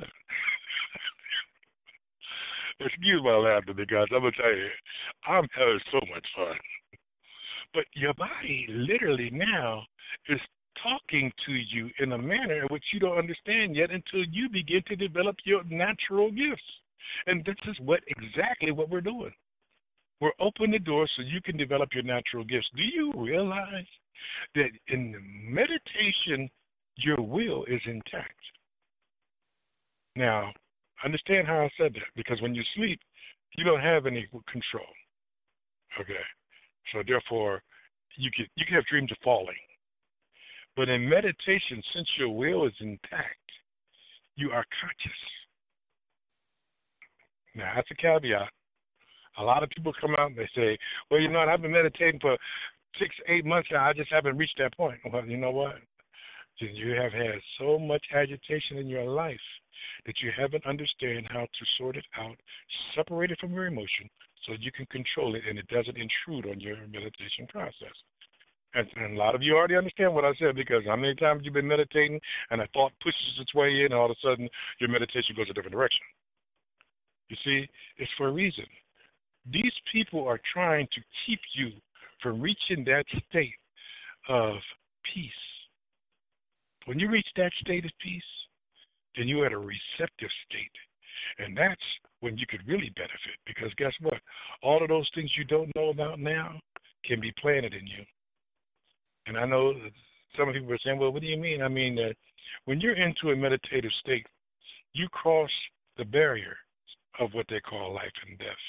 Excuse my laughter, because I'm going to tell you, I'm having so much fun. But your body literally now is talking to you in a manner in which you don't understand yet until you begin to develop your natural gifts. And this is exactly what we're doing. We're opening the door so you can develop your natural gifts. Do you realize that in meditation, your will is intact? Now, understand how I said that, because when you sleep, you don't have any control. Okay? So therefore, you can have dreams of falling. But in meditation, since your will is intact, you are conscious. Now, that's a caveat. A lot of people come out and they say, well, you know what, I've been meditating for 6, 8 months now, I just haven't reached that point. Well, you know what? You have had so much agitation in your life that you haven't understand how to sort it out, separate it from your emotion so you can control it and it doesn't intrude on your meditation process. And a lot of you already understand what I said, because how many times you've been meditating and a thought pushes its way in, and all of a sudden your meditation goes a different direction. You see, it's for a reason. These people are trying to keep you from reaching that state of peace. When you reach that state of peace, then you're at a receptive state. And that's when you could really benefit, because guess what? All of those things you don't know about now can be planted in you. And I know that some people are saying, well, what do you mean? I mean that when you're into a meditative state, you cross the barrier of what they call life and death.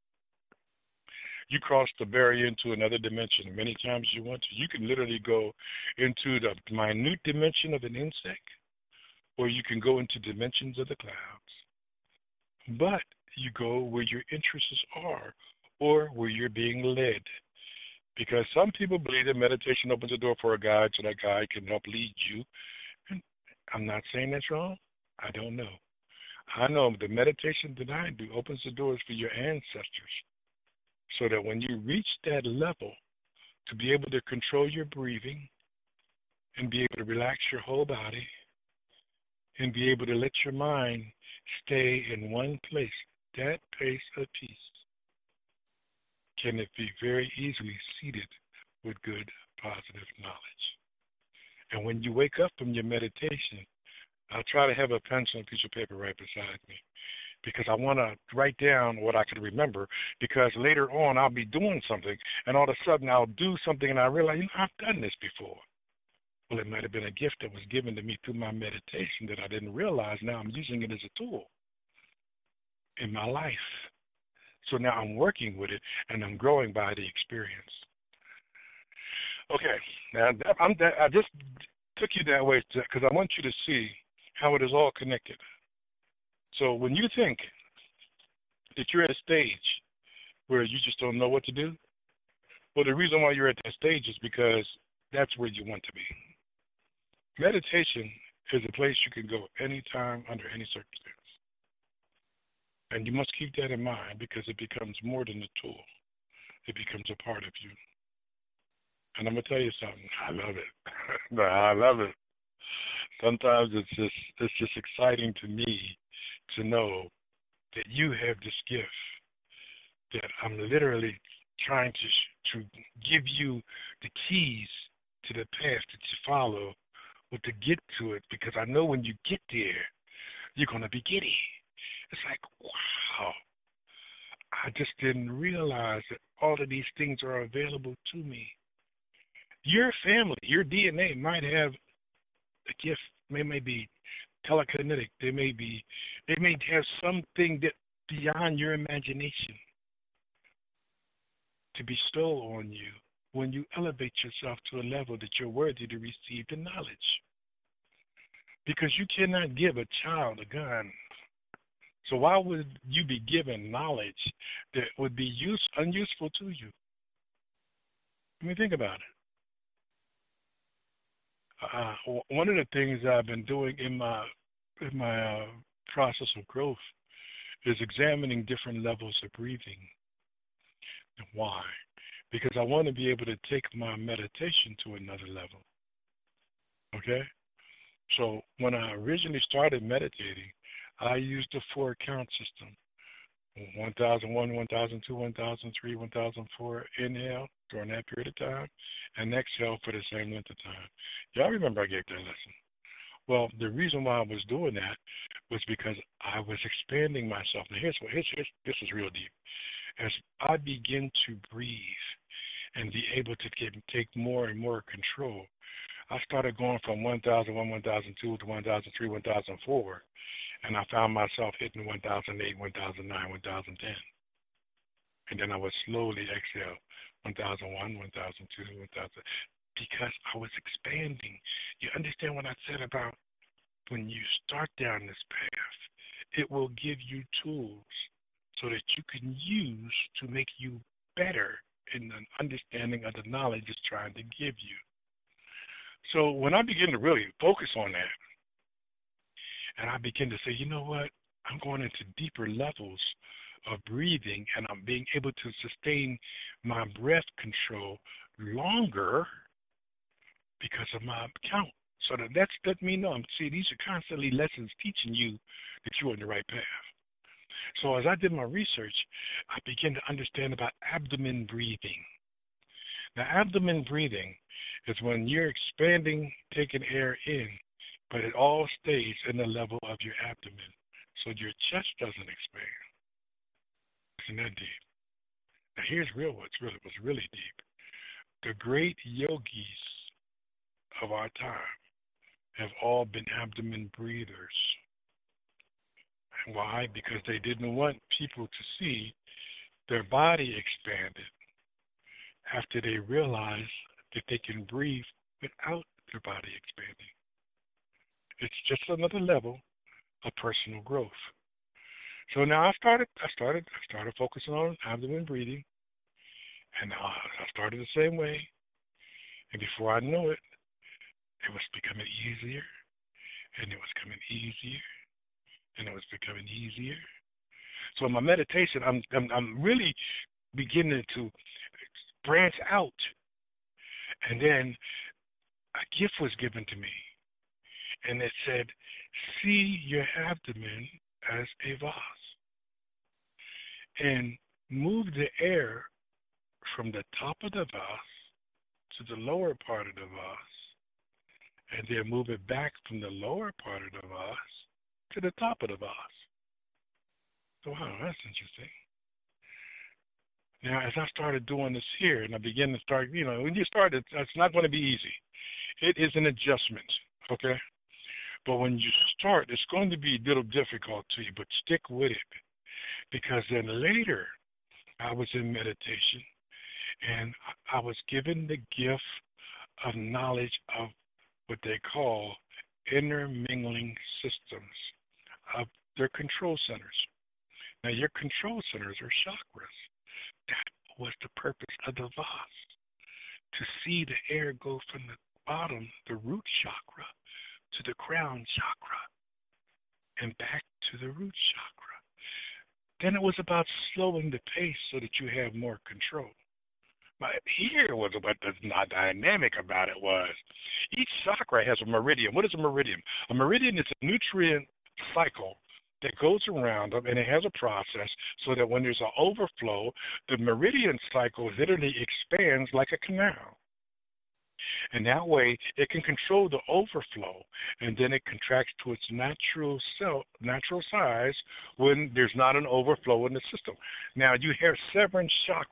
You cross the barrier into another dimension many times you want to. You can literally go into the minute dimension of an insect, or you can go into dimensions of the clouds. But you go where your interests are, or where you're being led. Because some people believe that meditation opens the door for a guide, so that guide can help lead you. And I'm not saying that's wrong. I don't know. I know the meditation that I do opens the doors for your ancestors, so that when you reach that level, to be able to control your breathing and be able to relax your whole body and be able to let your mind stay in one place, that place of peace, can it be very easily seated with good, positive knowledge. And when you wake up from your meditation, I'll try to have a pencil and piece of paper right beside me, because I want to write down what I can remember, because later on I'll be doing something, and all of a sudden I'll do something, and I realize, I've done this before. Well, it might have been a gift that was given to me through my meditation that I didn't realize. Now I'm using it as a tool in my life. So now I'm working with it, and I'm growing by the experience. Okay, now I just took you that way because I want you to see how it is all connected. So when you think that you're at a stage where you just don't know what to do, well, the reason why you're at that stage is because that's where you want to be. Meditation is a place you can go anytime, under any circumstance. And you must keep that in mind, because it becomes more than a tool. It becomes a part of you. And I'm going to tell you something. I love it. I love it. Sometimes it's just exciting to me to know that you have this gift, that I'm literally trying to give you the keys to the path that you follow, or to get to it, because I know when you get there, you're going to be giddy. It's like, wow, I just didn't realize that all of these things are available to me. Your family, your DNA might have a gift. They may be telekinetic. They may have something that beyond your imagination to bestow on you when you elevate yourself to a level that you're worthy to receive the knowledge. Because you cannot give a child a gun. So why would you be given knowledge that would be unuseful to you? I mean, think about it. One of the things I've been doing in my process of growth is examining different levels of breathing. And why? Because I want to be able to take my meditation to another level. Okay? So when I originally started meditating, I used the 4-count system. 1001, 1002, 1003, 1004. Inhale during that period of time, and exhale for the same length of time. Y'all remember I gave that lesson. Well, the reason why I was doing that was because I was expanding myself. Now, this is real deep. As I begin to breathe and be able to take more and more control, I started going from 1001, 1002 to 1003, 1004. And I found myself hitting 1008, 1009, 1010. And then I would slowly exhale 1001, 1002, 1000, because I was expanding. You understand what I said about when you start down this path, it will give you tools so that you can use to make you better in the understanding of the knowledge it's trying to give you. So when I begin to really focus on that, and I begin to say, you know what, I'm going into deeper levels of breathing, and I'm being able to sustain my breath control longer of my account. So that's let me know. See, these are constantly lessons teaching you that you're on the right path. So as I did my research, I began to understand about abdomen breathing. Now, abdomen breathing is when you're expanding, taking air in, but it all stays in the level of your abdomen, so your chest doesn't expand. Isn't that deep? Now, here's what's really deep. The great yogis of our time have all been abdomen breathers. And why? Because they didn't want people to see their body expanded after they realized that they can breathe without their body expanding. It's just another level of personal growth. So now I started focusing on abdomen breathing, and I started the same way. And before I knew it, it was becoming easier, and it was becoming easier, and it was becoming easier. So in my meditation, I'm really beginning to branch out, and then a gift was given to me, and it said, "See your abdomen as a vase, and move the air from the top of the vase to the lower part of the vase, and then move it back from the lower part of the vase to the top of the vase." So, wow, that's interesting. Now, as I started doing this here, and I began to start, when you start, it's not going to be easy. It is an adjustment, okay? But when you start, it's going to be a little difficult to you, but stick with it. Because then later, I was in meditation, and I was given the gift of knowledge of what they call intermingling systems of their control centers. Now, your control centers are chakras. That was the purpose of the vase, to see the air go from the bottom, the root chakra, to the crown chakra, and back to the root chakra. Then it was about slowing the pace so that you have more control. But here was what the dynamic about it was. Each chakra has a meridian. What is a meridian? A meridian is a nutrient cycle that goes around them, and it has a process so that when there's an overflow, the meridian cycle literally expands like a canal. And that way, it can control the overflow, and then it contracts to its natural size when there's not an overflow in the system. Now, you have seven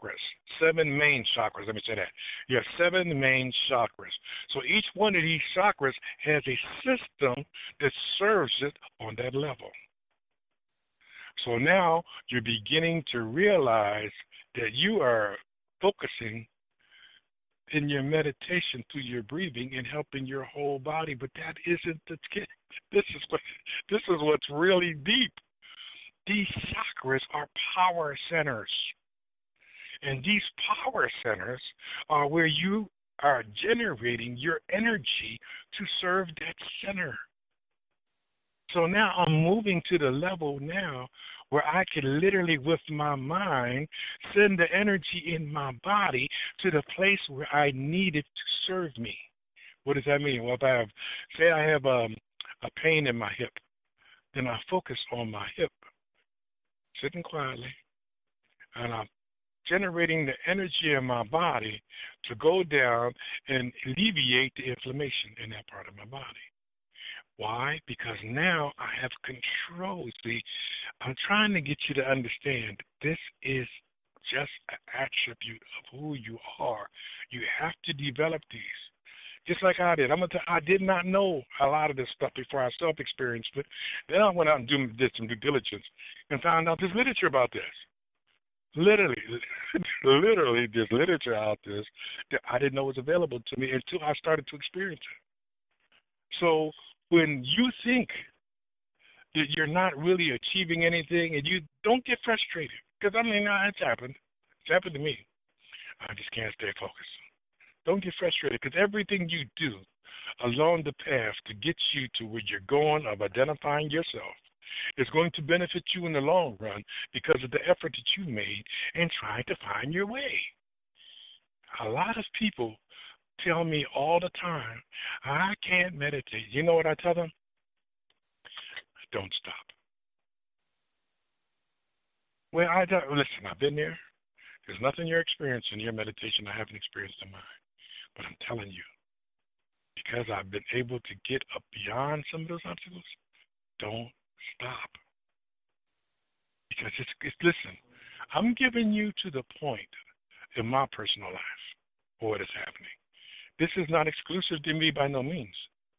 main chakras. Let me say that. You have 7 main chakras. So each one of these chakras has a system that serves it on that level. So now you're beginning to realize that you are focusing in your meditation through your breathing and helping your whole body, but that isn't the kid. This is what's really deep. These chakras are power centers, and these power centers are where you are generating your energy to serve that center. So now I'm moving to the level now where I can literally, with my mind, send the energy in my body to the place where I need it to serve me. What does that mean? Well, if I have a pain in my hip, then I focus on my hip, sitting quietly, and I'm generating the energy in my body to go down and alleviate the inflammation in that part of my body. Why? Because now I have control. See, I'm trying to get you to understand this is just an attribute of who you are. You have to develop these. Just like I did. I did not know a lot of this stuff before I self-experienced it. Then I went out and did some due diligence and found out there's literature about this. Literally, there's literature out there that I didn't know was available to me until I started to experience it. So when you think that you're not really achieving anything, and you don't get frustrated, because it's happened. It's happened to me. I just can't stay focused. Don't get frustrated, because everything you do along the path to get you to where you're going of identifying yourself is going to benefit you in the long run because of the effort that you made in trying to find your way. A lot of people tell me all the time, I can't meditate. You know what I tell them? Don't stop. Well, listen, I've been there. There's nothing you're experiencing in your meditation I haven't experienced in mine. But I'm telling you, because I've been able to get up beyond some of those obstacles, don't stop. Because listen, I'm giving you to the point in my personal life for what is happening. This is not exclusive to me by no means.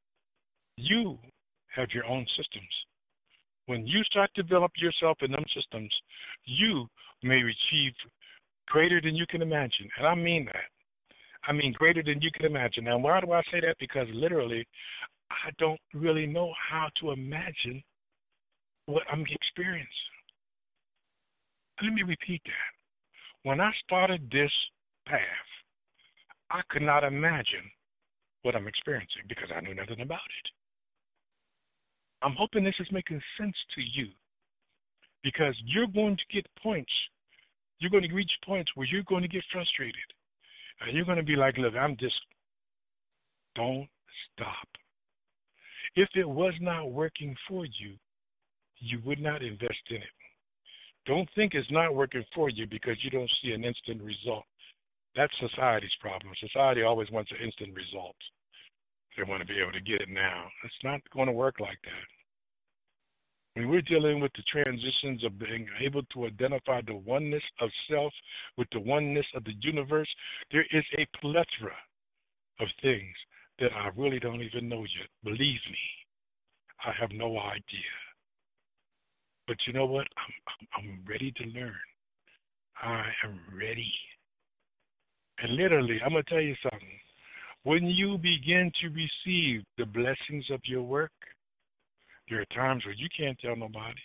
You have your own systems. When you start to develop yourself in them systems, you may achieve greater than you can imagine. And I mean that. I mean greater than you can imagine. Now, why do I say that? Because literally, I don't really know how to imagine what I'm experiencing. Let me repeat that. When I started this path, I could not imagine what I'm experiencing because I knew nothing about it. I'm hoping this is making sense to you because you're going to get points. You're going to reach points where you're going to get frustrated. And you're going to be like, look, don't stop. If it was not working for you, you would not invest in it. Don't think it's not working for you because you don't see an instant result. That's society's problem. Society always wants an instant result. They want to be able to get it now. It's not going to work like that. When we're dealing with the transitions of being able to identify the oneness of self with the oneness of the universe, there is a plethora of things that I really don't even know yet. Believe me, I have no idea. But you know what? I'm ready to learn. I am ready. And literally, I'm going to tell you something. When you begin to receive the blessings of your work, there are times where you can't tell nobody.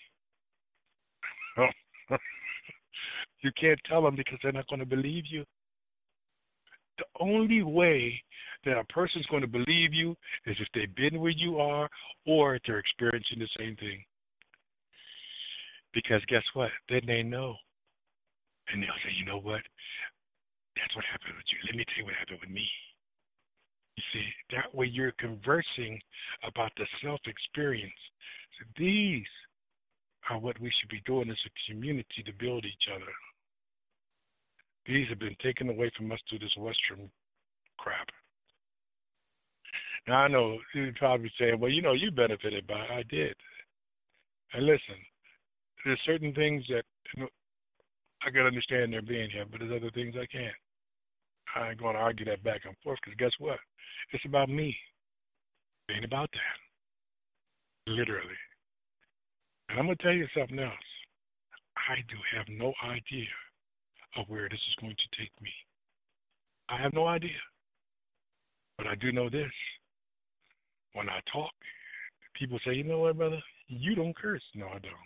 You can't tell them because they're not going to believe you. The only way that a person's going to believe you is if they've been where you are or they're experiencing the same thing. Because guess what? Then they know. And they'll say, you know what? That's what happened with you. Let me tell you what happened with me. You see, that way you're conversing about the self-experience. So these are what we should be doing as a community to build each other. These have been taken away from us through this Western crap. Now, I know you're probably saying, well, you benefited by it. I did. And listen, there's certain things that I can understand they're being here, but there's other things I can't. I ain't going to argue that back and forth because guess what? It's about me. It ain't about that. Literally. And I'm going to tell you something else. I do have no idea of where this is going to take me. I have no idea. But I do know this. When I talk, people say, you know what, brother? You don't curse. No, I don't.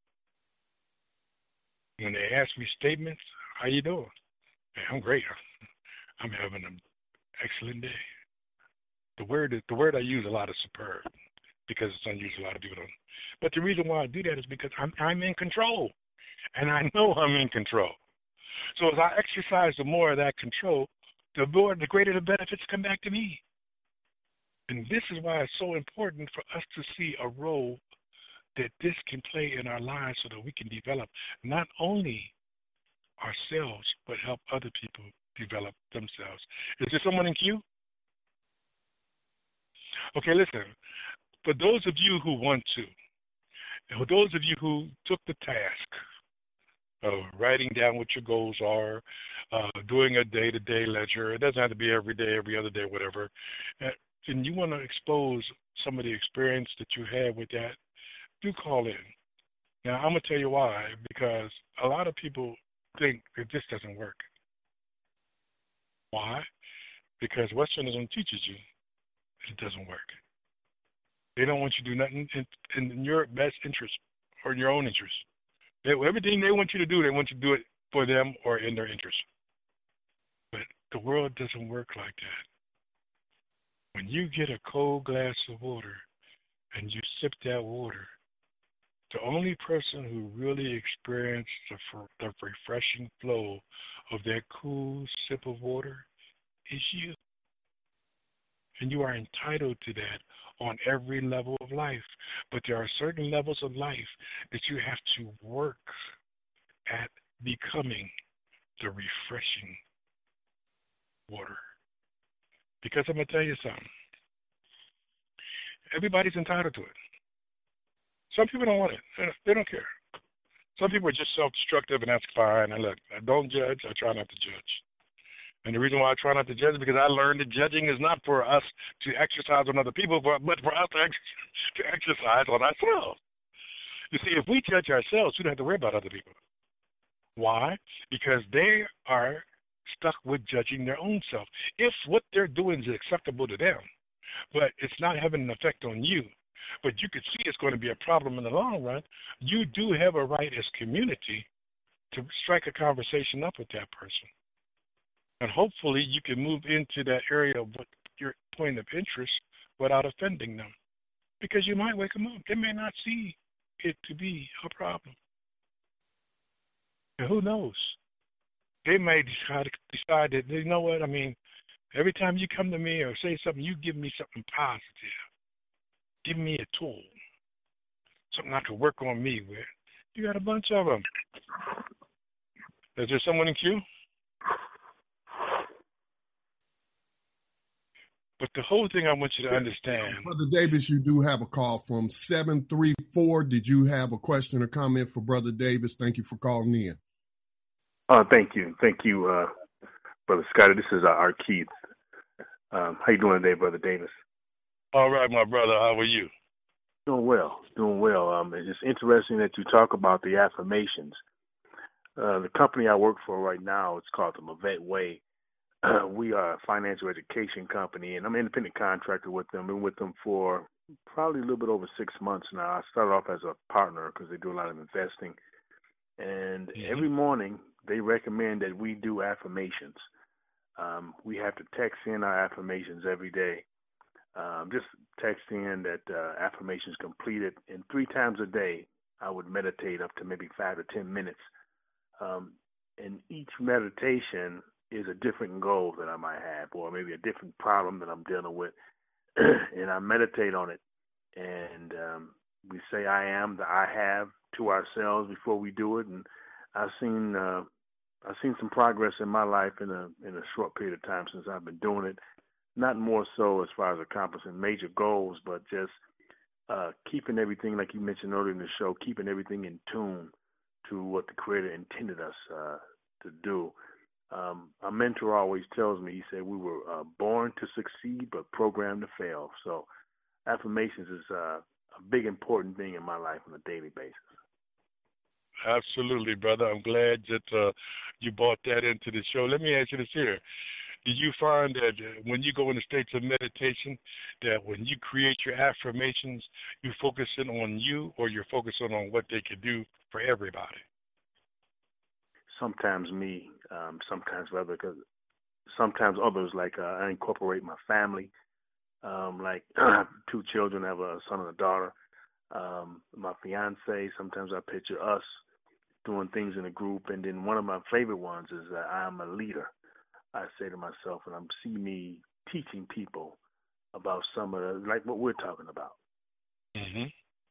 When they ask me statements, how you doing? Hey, I'm great. I'm having an excellent day. The word I use a lot is superb because it's unused. A lot of people don't. But the reason why I do that is because I'm in control, and I know I'm in control. So as I exercise the more of that control, the greater the benefits come back to me. And this is why it's so important for us to see a role that this can play in our lives so that we can develop not only ourselves, but help other people develop themselves. Is there someone in queue? Okay, listen. For those of you who want to, and for those of you who took the task of writing down what your goals are, doing a day-to-day ledger, it doesn't have to be every day, every other day, whatever, and you want to expose some of the experience that you have with that, do call in. Now, I'm going to tell you why, because a lot of people think that this doesn't work. Why? Because Westernism teaches you it doesn't work. They don't want you to do nothing in your best interest or in your own interest. Everything they want you to do, they want you to do it for them or in their interest. But the world doesn't work like that. When you get a cold glass of water and you sip that water, the only person who really experienced the refreshing flow of that cool sip of water is you. And you are entitled to that on every level of life. But there are certain levels of life that you have to work at becoming the refreshing water. Because I'm going to tell you something. Everybody's entitled to it. Some people don't want it. They don't care. Some people are just self-destructive, and that's fine. And look, I don't judge. I try not to judge. And the reason why I try not to judge is because I learned that judging is not for us to exercise on other people, but for us to exercise on ourselves. You see, if we judge ourselves, we don't have to worry about other people. Why? Because they are stuck with judging their own self. If what they're doing is acceptable to them, but it's not having an effect on you, but you could see it's going to be a problem in the long run, you do have a right as community to strike a conversation up with that person. And hopefully you can move into that area of what your point of interest without offending them. Because you might wake them up. They may not see it to be a problem. And who knows? They may decide that, you know what, I mean, every time you come to me or say something, you give me something positive. Give me a tool. Something I can work on me with. You got a bunch of them. Is there someone in queue? But the whole thing I want you to understand. Brother Davis, you do have a call from 734. Did you have a question or comment for Brother Davis? Thank you for calling in. Thank you. Thank you, Brother Scotty. This is our Keith. How you doing today, Brother Davis? All right, my brother. How are you? Doing well. It's interesting that you talk about the affirmations. The company I work for right now, it's called the Levette Way. We are a financial education company, and I'm an independent contractor with them. I've been with them for probably a little bit over 6 months now. I started off as a partner because they do a lot of investing. And every morning they recommend that we do affirmations. We have to text in our affirmations every day. Just text in that affirmations completed. And 3 times a day, I would meditate up to maybe 5 to 10 minutes. And each meditation is a different goal that I might have, or maybe a different problem that I'm dealing with. And I meditate on it. And we say I am, the I have to ourselves before we do it. And I've seen some progress in my life in a short period of time since I've been doing it. Not more so as far as accomplishing major goals, but just keeping everything, like you mentioned earlier in the show, keeping everything in tune to what the Creator intended us to do. A mentor always tells me, he said, we were born to succeed but programmed to fail. So affirmations is a big, important thing in my life on a daily basis. Absolutely, brother. I'm glad that you brought that into the show. Let me ask you this here. Did you find that when you go into states of meditation, that when you create your affirmations, you focusing on you, or you're focusing on what they could do for everybody? Sometimes me, sometimes other, because sometimes others, like I incorporate my family. Like I have 2 children, I have a son and a daughter. My fiance, sometimes I picture us doing things in a group. And then one of my favorite ones is that I'm a leader. I say to myself, and I see me teaching people about some of the, like what we're talking about. Mm-hmm.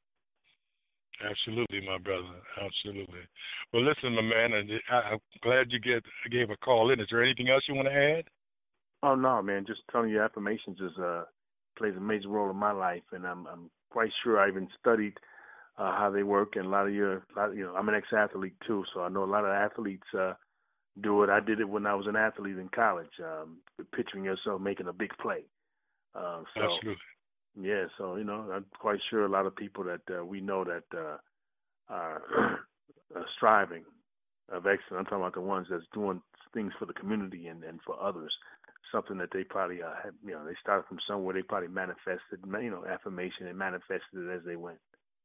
Absolutely, my brother. Absolutely. Well, listen, my man, I'm glad you gave a call in. Is there anything else you want to add? Oh no, man. Just telling you, affirmations plays a major role in my life, and I'm quite sure I even studied how they work. And I'm an ex-athlete too, so I know a lot of athletes do it. I did it when I was an athlete in college, picturing yourself making a big play. Absolutely. Yeah, so, I'm quite sure a lot of people that we know that are striving of excellence. I'm talking about the ones that's doing things for the community and for others, something that they probably, they started from somewhere, they probably manifested, affirmation and manifested it as they went.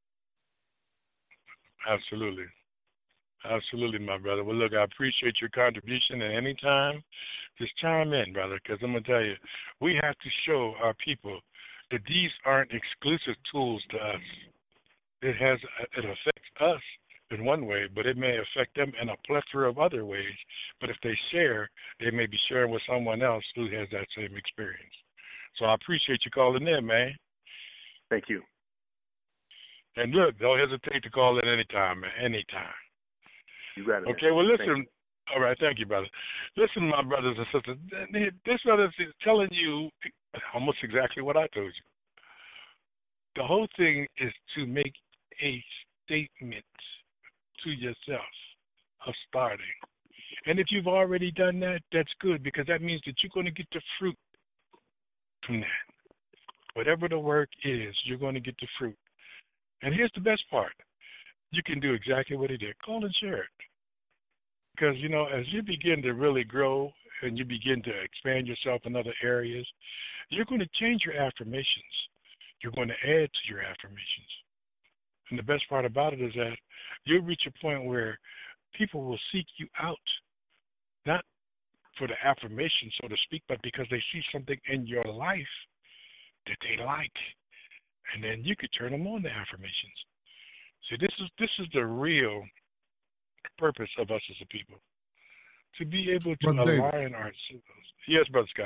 Absolutely. Absolutely, my brother. Well, look, I appreciate your contribution, and anytime, just chime in, brother, because I'm going to tell you, we have to show our people that these aren't exclusive tools to us. It affects us in one way, but it may affect them in a plethora of other ways. But if they share, they may be sharing with someone else who has that same experience. So I appreciate you calling in, man. Thank you. And look, don't hesitate to call in anytime, man. Anytime. You got it. Okay, well, listen. All right, thank you, brother. Listen, my brothers and sisters, this brother is telling you almost exactly what I told you. The whole thing is to make a statement to yourself of starting. And if you've already done that, that's good, because that means that you're going to get the fruit from that. Whatever the work is, you're going to get the fruit. And here's the best part. You can do exactly what he did. Call and share it. Because, you know, as you begin to really grow and you begin to expand yourself in other areas, you're going to change your affirmations. You're going to add to your affirmations. And the best part about it is that you'll reach a point where people will seek you out, not for the affirmation, so to speak, but because they see something in your life that they like. And then you could turn them on to affirmations. See, this is the real purpose of us as a people, to be able to align ourselves. Yes, Brother Scotty.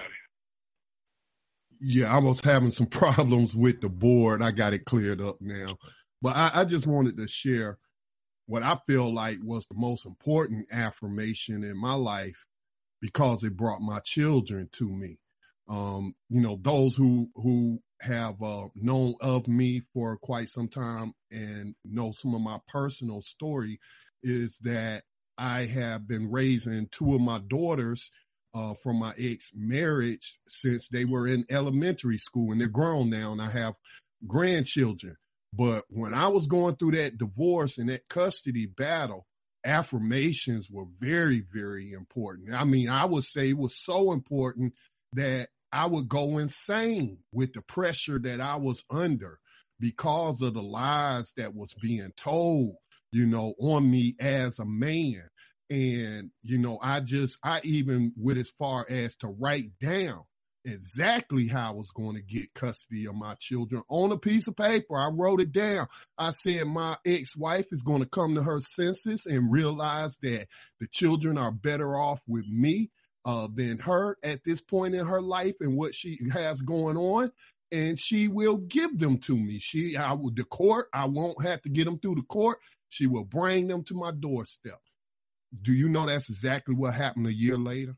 Yeah, I was having some problems with the board. I got it cleared up now. But I just wanted to share what I feel like was the most important affirmation in my life, because it brought my children to me. You know, those who have known of me for quite some time and know some of my personal story is that I have been raising two of my daughters from my ex-marriage since they were in elementary school, and they're grown now, and I have grandchildren. But when I was going through that divorce and that custody battle, affirmations were very, very important. I mean, I would say it was so important that I would go insane with the pressure that I was under because of the lies that was being told, you know, on me as a man. And, you know, I even went as far as to write down exactly how I was going to get custody of my children on a piece of paper. I wrote it down. I said my ex-wife is going to come to her senses and realize that the children are better off with me than her at this point in her life and what she has going on. And she will give them to me. I won't have to get them through the court. She will bring them to my doorstep. Do you know that's exactly what happened a year later?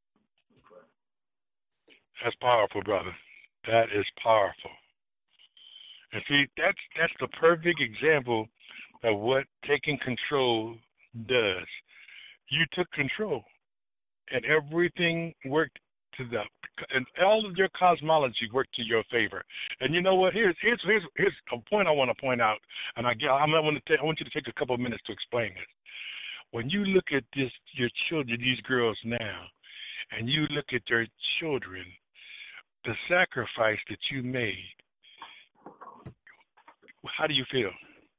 That's powerful, brother. That is powerful. And see, that's the perfect example of what taking control does. You took control, and everything worked and all of your cosmology worked to your favor. And you know what? Here's a point I want to point out, and I want you to take a couple of minutes to explain this. When you look at your children, these girls now, and you look at their children, the sacrifice that you made, how do you feel?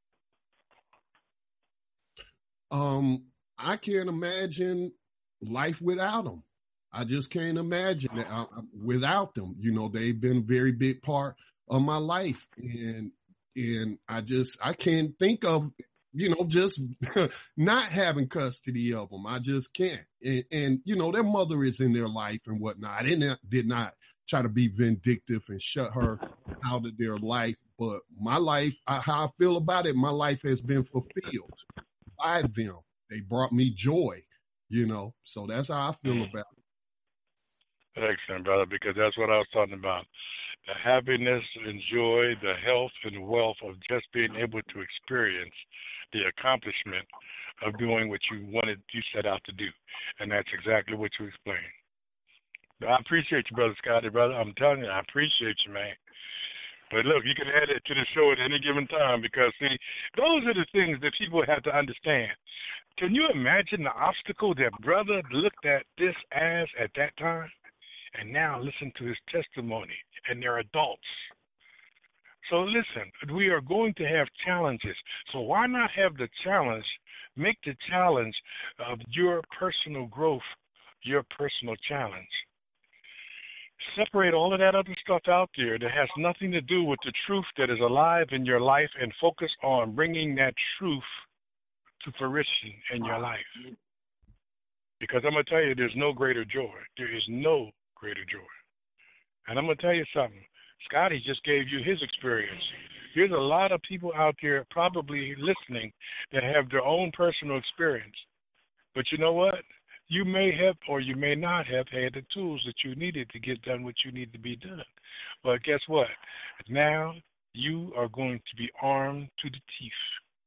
I can't imagine life without them. I just can't imagine that without them. You know, they've been a very big part of my life, and I can't think of, you know, just not having custody of them. I just can't. And you know, their mother is in their life and whatnot. I did not try to be vindictive and shut her out of their life. But my life, how I feel about it, my life has been fulfilled by them. They brought me joy, you know. So that's how I feel about it. Excellent, brother, because that's what I was talking about. The happiness and joy, the health and wealth of just being able to experience the accomplishment of doing what you set out to do. And that's exactly what you explained. I appreciate you, Brother Scotty, brother. I'm telling you, I appreciate you, man. But look, you can add it to the show at any given time because, see, those are the things that people have to understand. Can you imagine the obstacle that brother looked at this as at that time? And now listen to his testimony, and they're adults. So listen, we are going to have challenges. So why not have the challenge, make the challenge of your personal growth, your personal challenge. Separate all of that other stuff out there that has nothing to do with the truth that is alive in your life and focus on bringing that truth to fruition in your life. Because I'm going to tell you, there's no greater joy. There is no greater joy. And I'm going to tell you something. Scotty just gave you his experience. There's a lot of people out there probably listening that have their own personal experience. But you know what? You may have or you may not have had the tools that you needed to get done what you need to be done. But guess what? Now you are going to be armed to the teeth.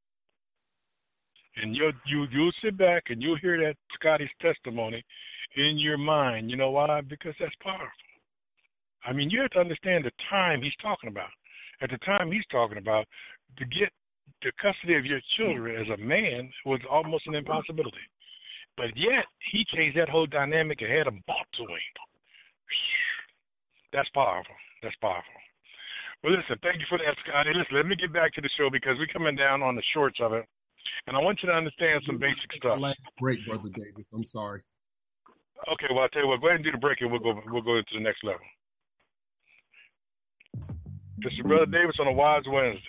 And you'll sit back and you'll hear that Scotty's testimony in your mind. You know why? Because that's powerful. I mean, you have to understand the time he's talking about. At the time he's talking about, to get the custody of your children as a man was almost an impossibility. But yet, he changed that whole dynamic and had them bought to him. That's powerful. That's powerful. Well, listen, thank you for that, Scotty. Listen, let me get back to the show because we're coming down on the shorts of it. And I want you to understand some basic stuff. Last break, Brother Davis. I'm sorry. Okay, well, I'll tell you what. Go ahead and do the break and we'll go into the next level. This is Brother Davis on a Wise Wednesday.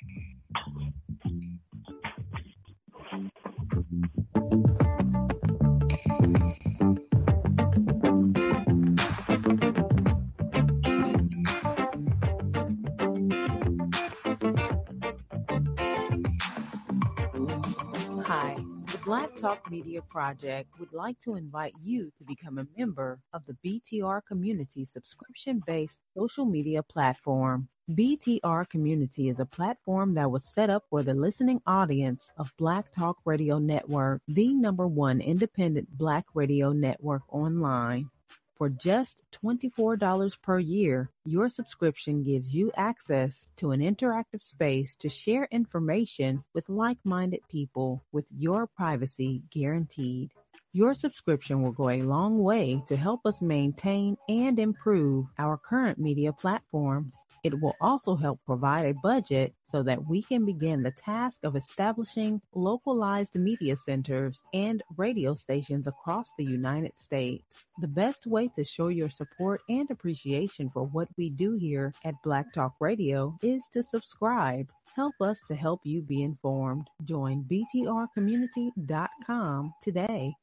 Hi, the Black Talk Media Project would like to invite you to become a member of the BTR Community subscription-based social media platform. BTR Community is a platform that was set up for the listening audience of Black Talk Radio Network, the #1 independent Black radio network online. For just $24 per year, your subscription gives you access to an interactive space to share information with like-minded people with your privacy guaranteed. Your subscription will go a long way to help us maintain and improve our current media platforms. It will also help provide a budget so that we can begin the task of establishing localized media centers and radio stations across the United States. The best way to show your support and appreciation for what we do here at Black Talk Radio is to subscribe. Help us to help you be informed. Join btrcommunity.com today.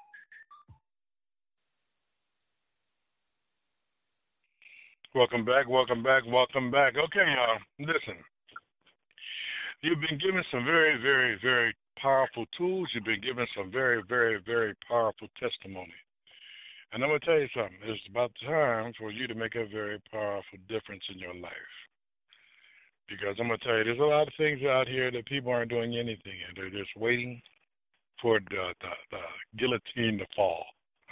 Welcome back. Okay, y'all, listen. You've been given some very, very, very powerful tools. You've been given some very, very, very powerful testimony. And I'm going to tell you something. It's about time for you to make a very powerful difference in your life. Because I'm going to tell you, there's a lot of things out here that people aren't doing anything in. They're just waiting for the guillotine to fall.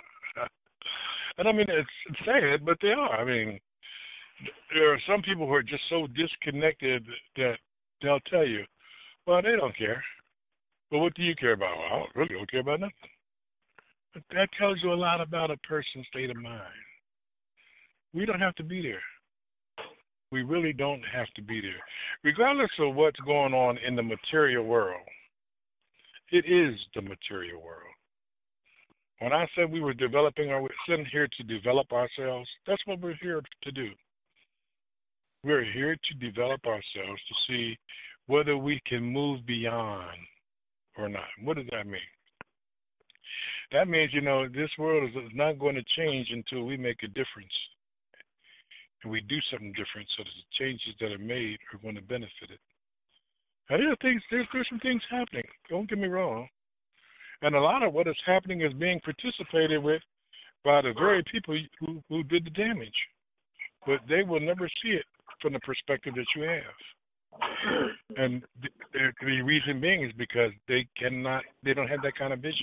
And I mean, it's sad, but they are. I mean, there are some people who are just so disconnected that they'll tell you, well, they don't care. Well, what do you care about? Well, I really don't care about nothing. But that tells you a lot about a person's state of mind. We don't have to be there. We really don't have to be there. Regardless of what's going on in the material world, it is the material world. When I said we were we're sitting here to develop ourselves, that's what we're here to do. We're here to develop ourselves to see whether we can move beyond or not. What does that mean? That means, this world is not going to change until we make a difference. And we do something different so that the changes that are made are going to benefit it. And there's some things happening. Don't get me wrong. And a lot of what is happening is being participated with by the very people who did the damage. But they will never see it from the perspective that you have. And the reason being is because they don't have that kind of vision.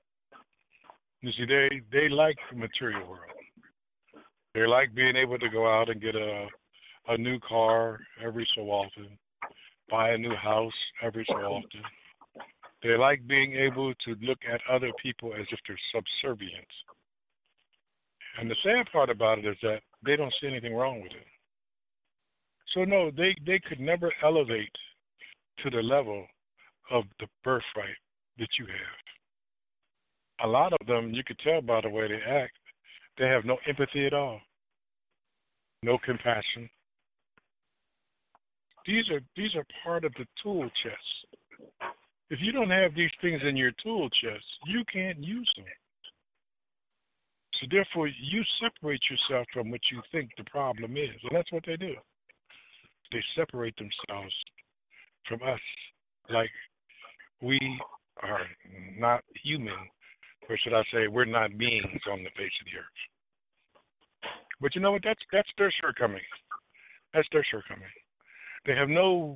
You see, they like the material world. They like being able to go out and get a new car every so often, buy a new house every so often. They like being able to look at other people as if they're subservient. And the sad part about it is that they don't see anything wrong with it. So, no, they could never elevate to the level of the birthright that you have. A lot of them, you could tell by the way they act, they have no empathy at all, no compassion. These are part of the tool chest. If you don't have these things in your tool chest, you can't use them. So therefore, you separate yourself from what you think the problem is, and that's what they do. They separate themselves from us, like we are not human, or should I say, we're not beings on the face of the earth. But you know what? That's their shortcoming. That's their shortcoming. They have no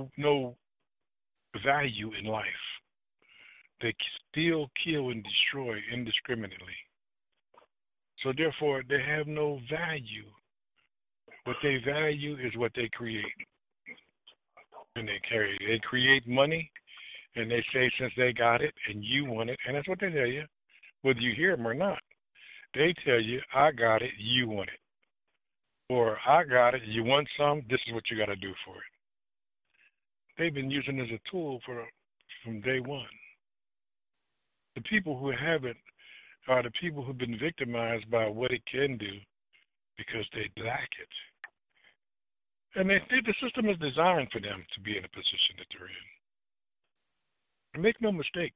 value in life. They steal, kill, and destroy indiscriminately. So therefore, they have no value. What they value is what they create. And they create money, and they say since they got it and you want it, and that's what they tell you, whether you hear them or not. They tell you, I got it, you want it. Or I got it, you want some, this is what you got to do for it. They've been using it as a tool from day one. The people who have it are the people who've been victimized by what it can do because they lack it. And the system is designed for them to be in a position that they're in. And make no mistake,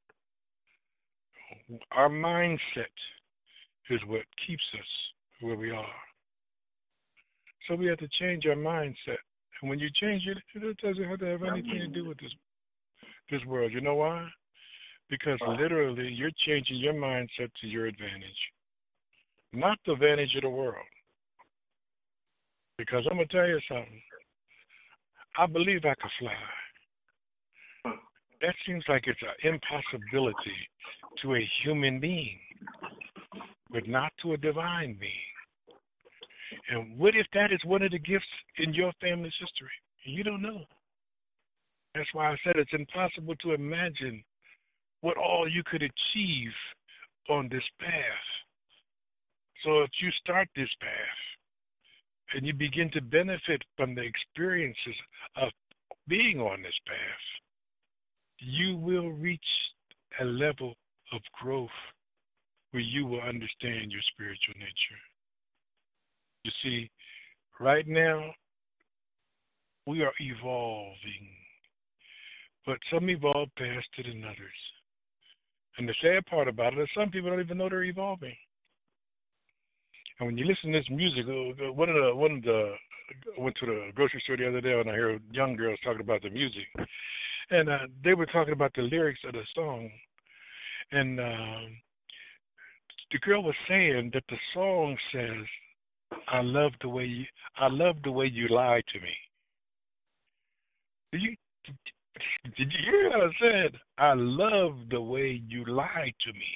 our mindset is what keeps us where we are. So we have to change our mindset. And when you change it, it doesn't have to have anything to do with this world. You know why? Because literally you're changing your mindset to your advantage, not the advantage of the world. Because I'm going to tell you something. I believe I could fly. That seems like it's an impossibility to a human being, but not to a divine being. And what if that is one of the gifts in your family's history? You don't know. That's why I said it's impossible to imagine what all you could achieve on this path. So if you start this path and you begin to benefit from the experiences of being on this path, you will reach a level of growth where you will understand your spiritual nature. You see, right now, we are evolving, but some evolve faster than others. And the sad part about it is some people don't even know they're evolving. And when you listen to this music, I went to the grocery store the other day and I heard young girls talking about the music. And they were talking about the lyrics of the song. And the girl was saying that the song says, I love the way you lied to me. Did you hear what I said? I love the way you lied to me.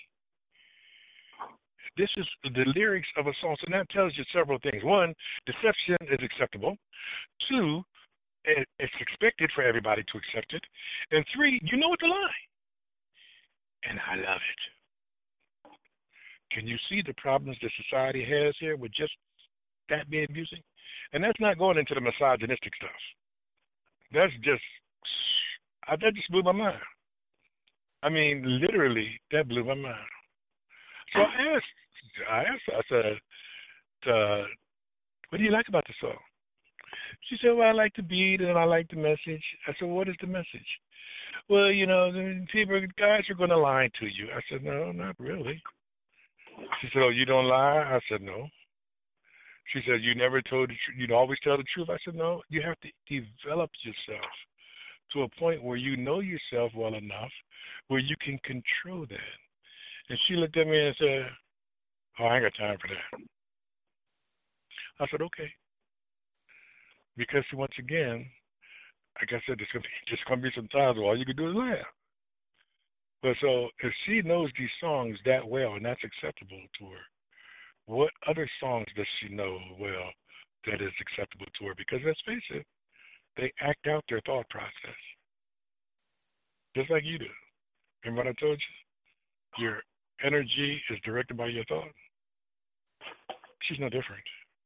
This is the lyrics of a song. So that tells you several things. One, deception is acceptable. Two, it's expected for everybody to accept it. And three, you know it's a lie. And I love it. Can you see the problems that society has here with just that being music? And that's not going into the misogynistic stuff. That just blew my mind. I mean, literally, that blew my mind. So I asked her, I said, what do you like about the song? She said, well, I like the beat and I like the message. I said, what is the message? Well, you know, guys are going to lie to you. I said, no, not really. She said, oh, you don't lie? I said, no. She said, you never told the truth. You'd always tell the truth. I said, no, you have to develop yourself to a point where you know yourself well enough where you can control that. And she looked at me and said, oh, I ain't got time for that. I said, okay. Because once again, like I said, there's just going to be some times where all you can do is laugh. But so if she knows these songs that well and that's acceptable to her, what other songs does she know well that is acceptable to her? Because let's face it, they act out their thought process. Just like you do. Remember what I told you? Your energy is directed by your thought. She's no different.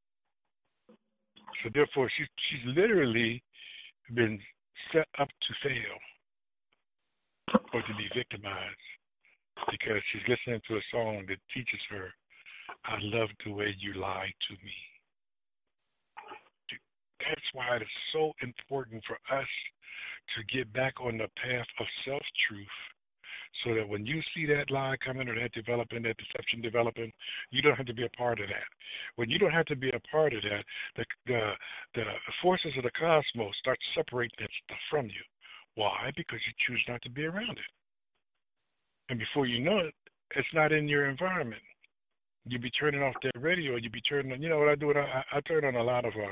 So therefore, she's literally been set up to fail or to be victimized because she's listening to a song that teaches her, I love the way you lie to me. That's why it is so important for us to get back on the path of self-truth so that when you see that lie coming or that developing, that deception developing, you don't have to be a part of that. When you don't have to be a part of that, the forces of the cosmos start separating that stuff from you. Why? Because you choose not to be around it. And before you know it, it's not in your environment. You be turning off that radio. You be turning on. You know what I do? I turn on a lot of.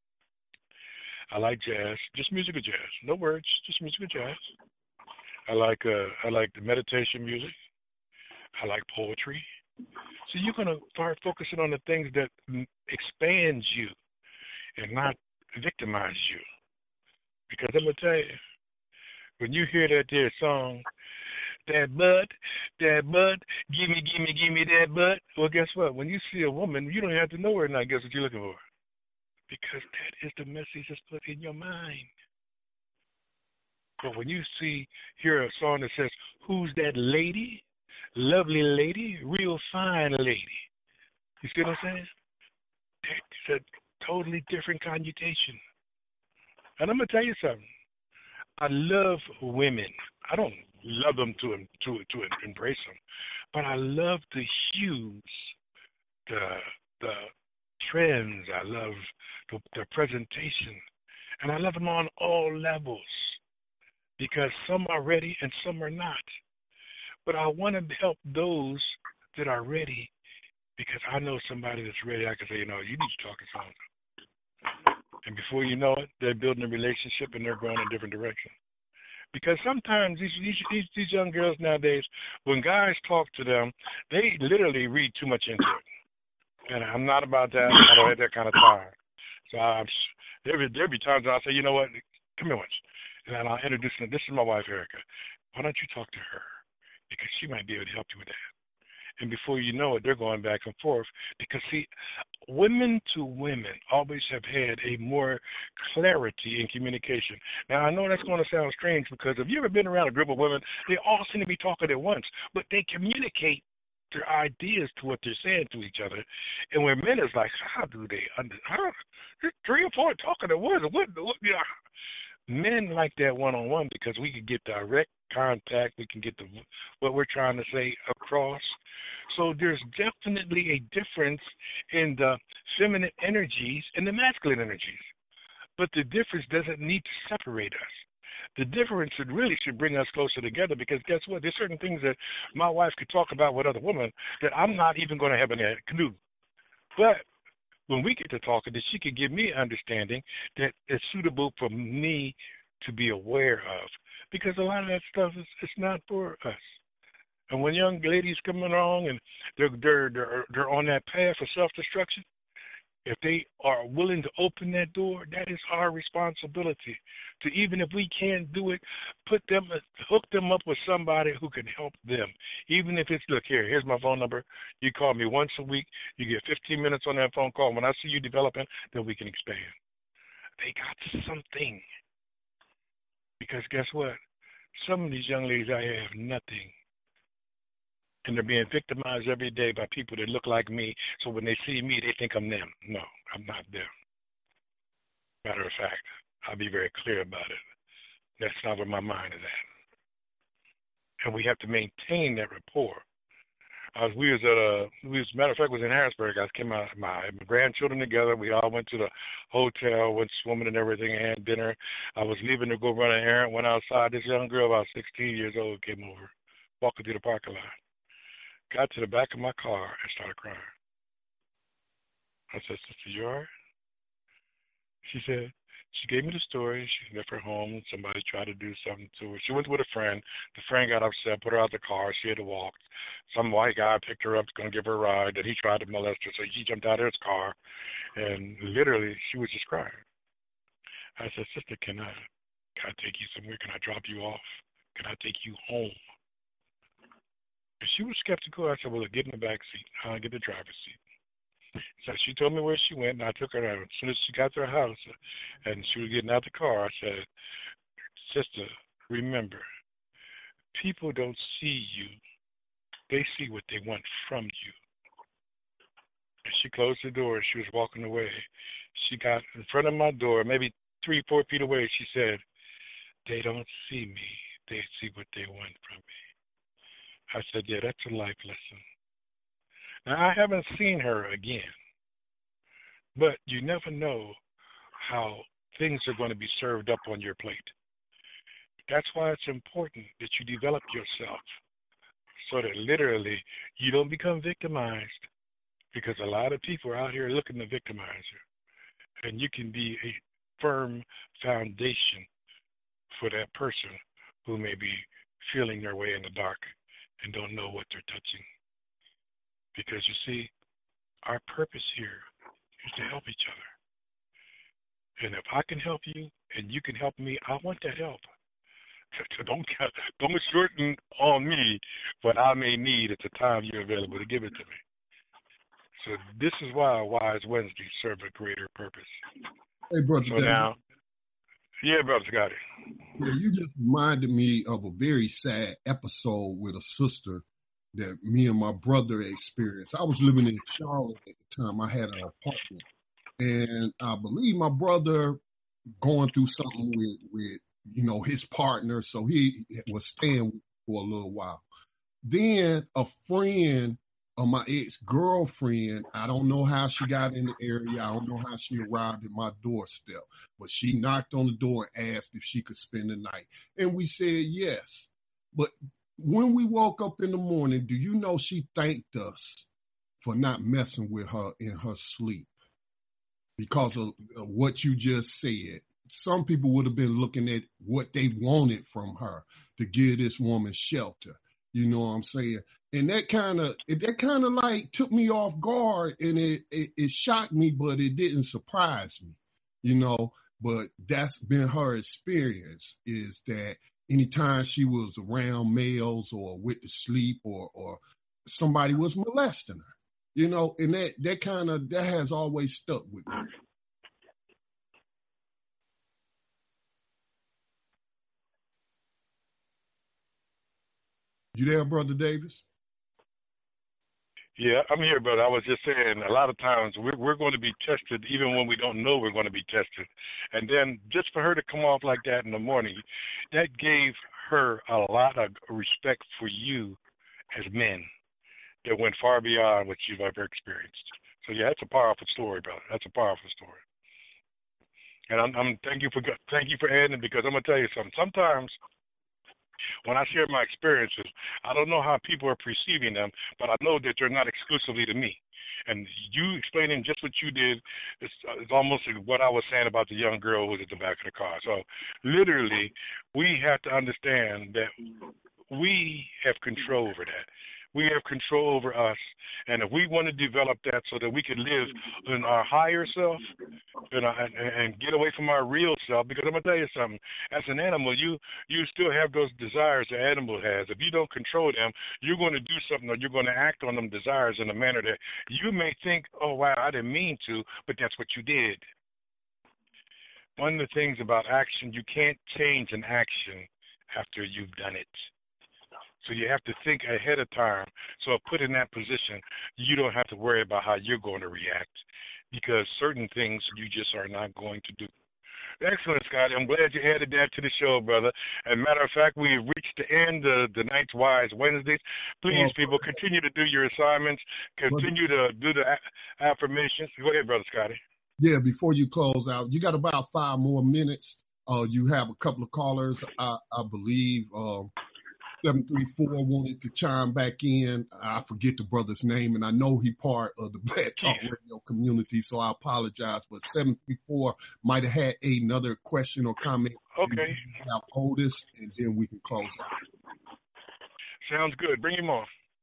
I like jazz, just musical jazz, no words, just musical jazz. I like the meditation music. I like poetry. So you're gonna start focusing on the things that expands you and not victimize you. Because I'm gonna tell you, when you hear that there song, that butt, give me that butt. Well, guess what? When you see a woman, you don't have to know her now. Guess what you're looking for? Because that is the message that's put in your mind. But when you hear a song that says, "Who's that lady? Lovely lady, real fine lady." You see what I'm saying? It's a totally different connotation. And I'm gonna tell you something. I love women. I don't love them to embrace them, but I love the hues, the trends. I love the presentation, and I love them on all levels because some are ready and some are not. But I want to help those that are ready because I know somebody that's ready. I can say, you need to talk to someone. And before you know it, they're building a relationship and they're going in a different direction. Because sometimes these young girls nowadays, when guys talk to them, they literally read too much into it. And I'm not about that. I don't have that kind of time. So there'll be times I'll say, you know what, come here once. And then I'll introduce them. This is my wife, Erica. Why don't you talk to her? Because she might be able to help you with that. And before you know it, they're going back and forth. Because, see, women to women always have had a more clarity in communication. Now, I know that's going to sound strange because if you've ever been around a group of women, they all seem to be talking at once, but they communicate their ideas to what they're saying to each other. And when men is like, how do they understand? 3 or 4 talking at once. What yeah. Men like that one-on-one because we can get direct contact. We can get what we're trying to say across. So there's definitely a difference in the feminine energies and the masculine energies. But the difference doesn't need to separate us. The difference should bring us closer together because guess what? There's certain things that my wife could talk about with other women that I'm not even going to have any clue. But when we get to talking, that she could give me understanding that is suitable for me to be aware of. Because a lot of that stuff is not for us. And when young ladies come along and they're on that path of self-destruction, if they are willing to open that door, that is our responsibility. To even if we can't do it, hook them up with somebody who can help them. Even if it's, look, here's my phone number. You call me once a week. You get 15 minutes on that phone call. When I see you developing, then we can expand. They got something. Because guess what? Some of these young ladies out here have nothing. And they're being victimized every day by people that look like me. So when they see me, they think I'm them. No, I'm not them. Matter of fact, I'll be very clear about it. That's not where my mind is at. And we have to maintain that rapport. Matter of fact, was in Harrisburg. I came out, my grandchildren together. We all went to the hotel, went swimming and everything, and had dinner. I was leaving to go run an errand, went outside. This young girl, about 16 years old, came over, walking through the parking lot. Got to the back of my car and started crying. I said, "Sister, you all right?" She gave me the story. She left her home. Somebody tried to do something to her. She went with a friend. The friend got upset, put her out the car. She had to walk. Some white guy picked her up, going to give her a ride. Then he tried to molest her, so she jumped out of his car. And literally, she was just crying. I said, "Sister, can I take you somewhere? Can I drop you off? Can I take you home?" And she was skeptical. I said, "Well, get in the back seat. I'll get the driver's seat." So she told me where she went, and I took her out. As soon as she got to her house and she was getting out the car, I said, "Sister, remember, people don't see you. They see what they want from you." And she closed the door. She was walking away. She got in front of my door, maybe 3-4 feet away. She said, "They don't see me. They see what they want from me." I said, yeah, that's a life lesson. Now, I haven't seen her again, but you never know how things are going to be served up on your plate. That's why it's important that you develop yourself so that literally you don't become victimized, because a lot of people are out here looking to victimize you. And you can be a firm foundation for that person who may be feeling their way in the dark and don't know what they're touching. Because you see, our purpose here is to help each other. And if I can help you and you can help me, I want that help. So don't shorten on me what I may need at the time you're available to give it to me. So this is why Wise Wednesdays serve a greater purpose. Hey, Brother So David. now, yeah, Brother Scotty. Yeah, you just reminded me of a very sad episode with a sister that me and my brother experienced. I was living in Charlotte at the time. I had an apartment. And I believe my brother going through something with his partner. So he was staying for a little while. Then a friend of my ex-girlfriend, I don't know how she got in the area. I don't know how she arrived at my doorstep, but she knocked on the door and asked if she could spend the night. And we said yes. But when we woke up in the morning, do you know she thanked us for not messing with her in her sleep because of what you just said? Some people would have been looking at what they wanted from her to give this woman shelter. You know what I'm saying? And that kind of like took me off guard, and it shocked me, but it didn't surprise me, But that's been her experience, is that anytime she was around males or with the sleep or somebody was molesting her, and that has always stuck with me. You there, Brother Davis? Yeah, I'm here, brother. I was just saying, a lot of times we're going to be tested even when we don't know we're going to be tested. And then just for her to come off like that in the morning, that gave her a lot of respect for you as men that went far beyond what you've ever experienced. So, yeah, that's a powerful story, brother. That's a powerful story. And I'm thank you for adding it, because I'm going to tell you something. Sometimes when I share my experiences, I don't know how people are perceiving them, but I know that they're not exclusively to me. And you explaining just what you did is almost like what I was saying about the young girl who was at the back of the car. So literally, we have to understand that we have control over that. We have control over us. And if we want to develop that so that we can live in our higher self and get away from our real self, because I'm going to tell you something, as an animal, you still have those desires the animal has. If you don't control them, you're going to do something, or you're going to act on them desires in a manner that you may think, oh, wow, I didn't mean to, but that's what you did. One of the things about action, you can't change an action after you've done it. So you have to think ahead of time. So if put in that position, you don't have to worry about how you're going to react, because certain things you just are not going to do. Excellent, Scotty. I'm glad you added that to the show, brother. As a matter of fact, we've reached the end of the Night's Wise Wednesdays. Please, people, continue to do your assignments. Continue to do the affirmations. Go ahead, Brother Scotty. Yeah, before you close out, you got about 5 more minutes. You have a couple of callers, I believe. 734 wanted to chime back in. I forget the brother's name, and I know he part of the Black Talk Radio community, so I apologize. But 734 might have had another question or comment. Okay. About Otis, and then we can close out. Sounds good. Bring him on.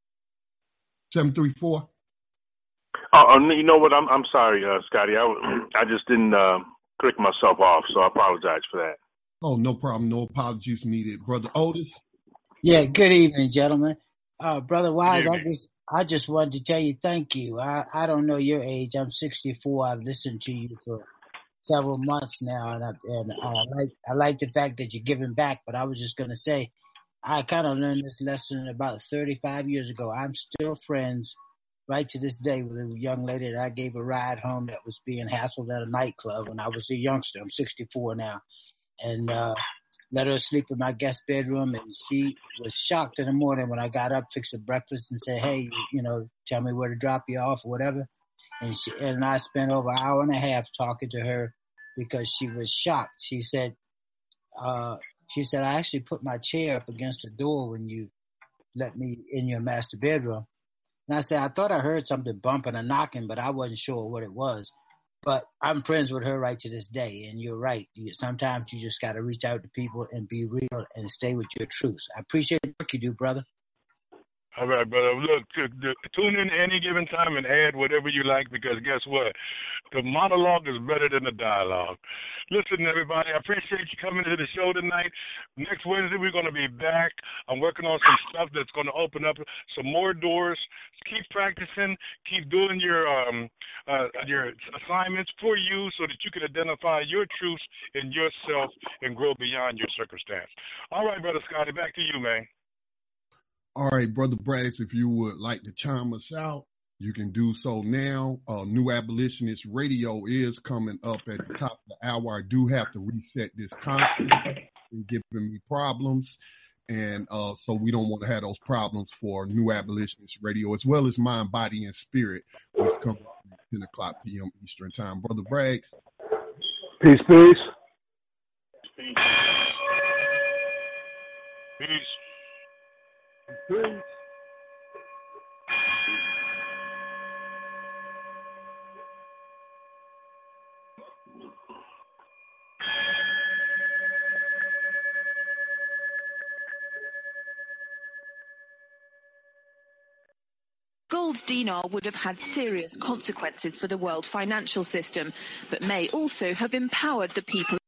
734. You know what? I'm sorry, Scotty. I just didn't click myself off, so I apologize for that. Oh, no problem. No apologies needed, Brother Otis. Yeah, good evening, gentlemen. Brother Wise, I just wanted to tell you thank you. I don't know your age. I'm 64. I've listened to you for several months now, and I like the fact that you're giving back. But I was just going to say, I kind of learned this lesson about 35 years ago. I'm still friends right to this day with a young lady that I gave a ride home that was being hassled at a nightclub when I was a youngster. I'm 64 now. And let her sleep in my guest bedroom, and she was shocked in the morning when I got up, fixed her breakfast, and said, hey, tell me where to drop you off or whatever. And I spent over an hour and a half talking to her because she was shocked. She said, I actually put my chair up against the door when you let me in your master bedroom. And I said, I thought I heard something bumping or knocking, but I wasn't sure what it was. But I'm friends with her right to this day. And you're right. Sometimes you just got to reach out to people and be real and stay with your truth. I appreciate the work you do, brother. All right, brother. Look, tune in any given time and add whatever you like, because guess what? The monologue is better than the dialogue. Listen, everybody, I appreciate you coming to the show tonight. Next Wednesday, we're going to be back. I'm working on some stuff that's going to open up some more doors. Keep practicing. Keep doing your assignments for you so that you can identify your truths in yourself and grow beyond your circumstance. All right, Brother Scotty, back to you, man. All right, Brother Braggs, if you would like to chime us out, you can do so now. New Abolitionist Radio is coming up at the top of the hour. I do have to reset this conference. It's giving me problems. And so we don't want to have those problems for New Abolitionist Radio, as well as Mind, Body, and Spirit, which comes at 10 o'clock p.m. Eastern Time. Brother Braggs. Peace, peace. Peace. Peace. Peace. Gold dinar would have had serious consequences for the world financial system, but may also have empowered the people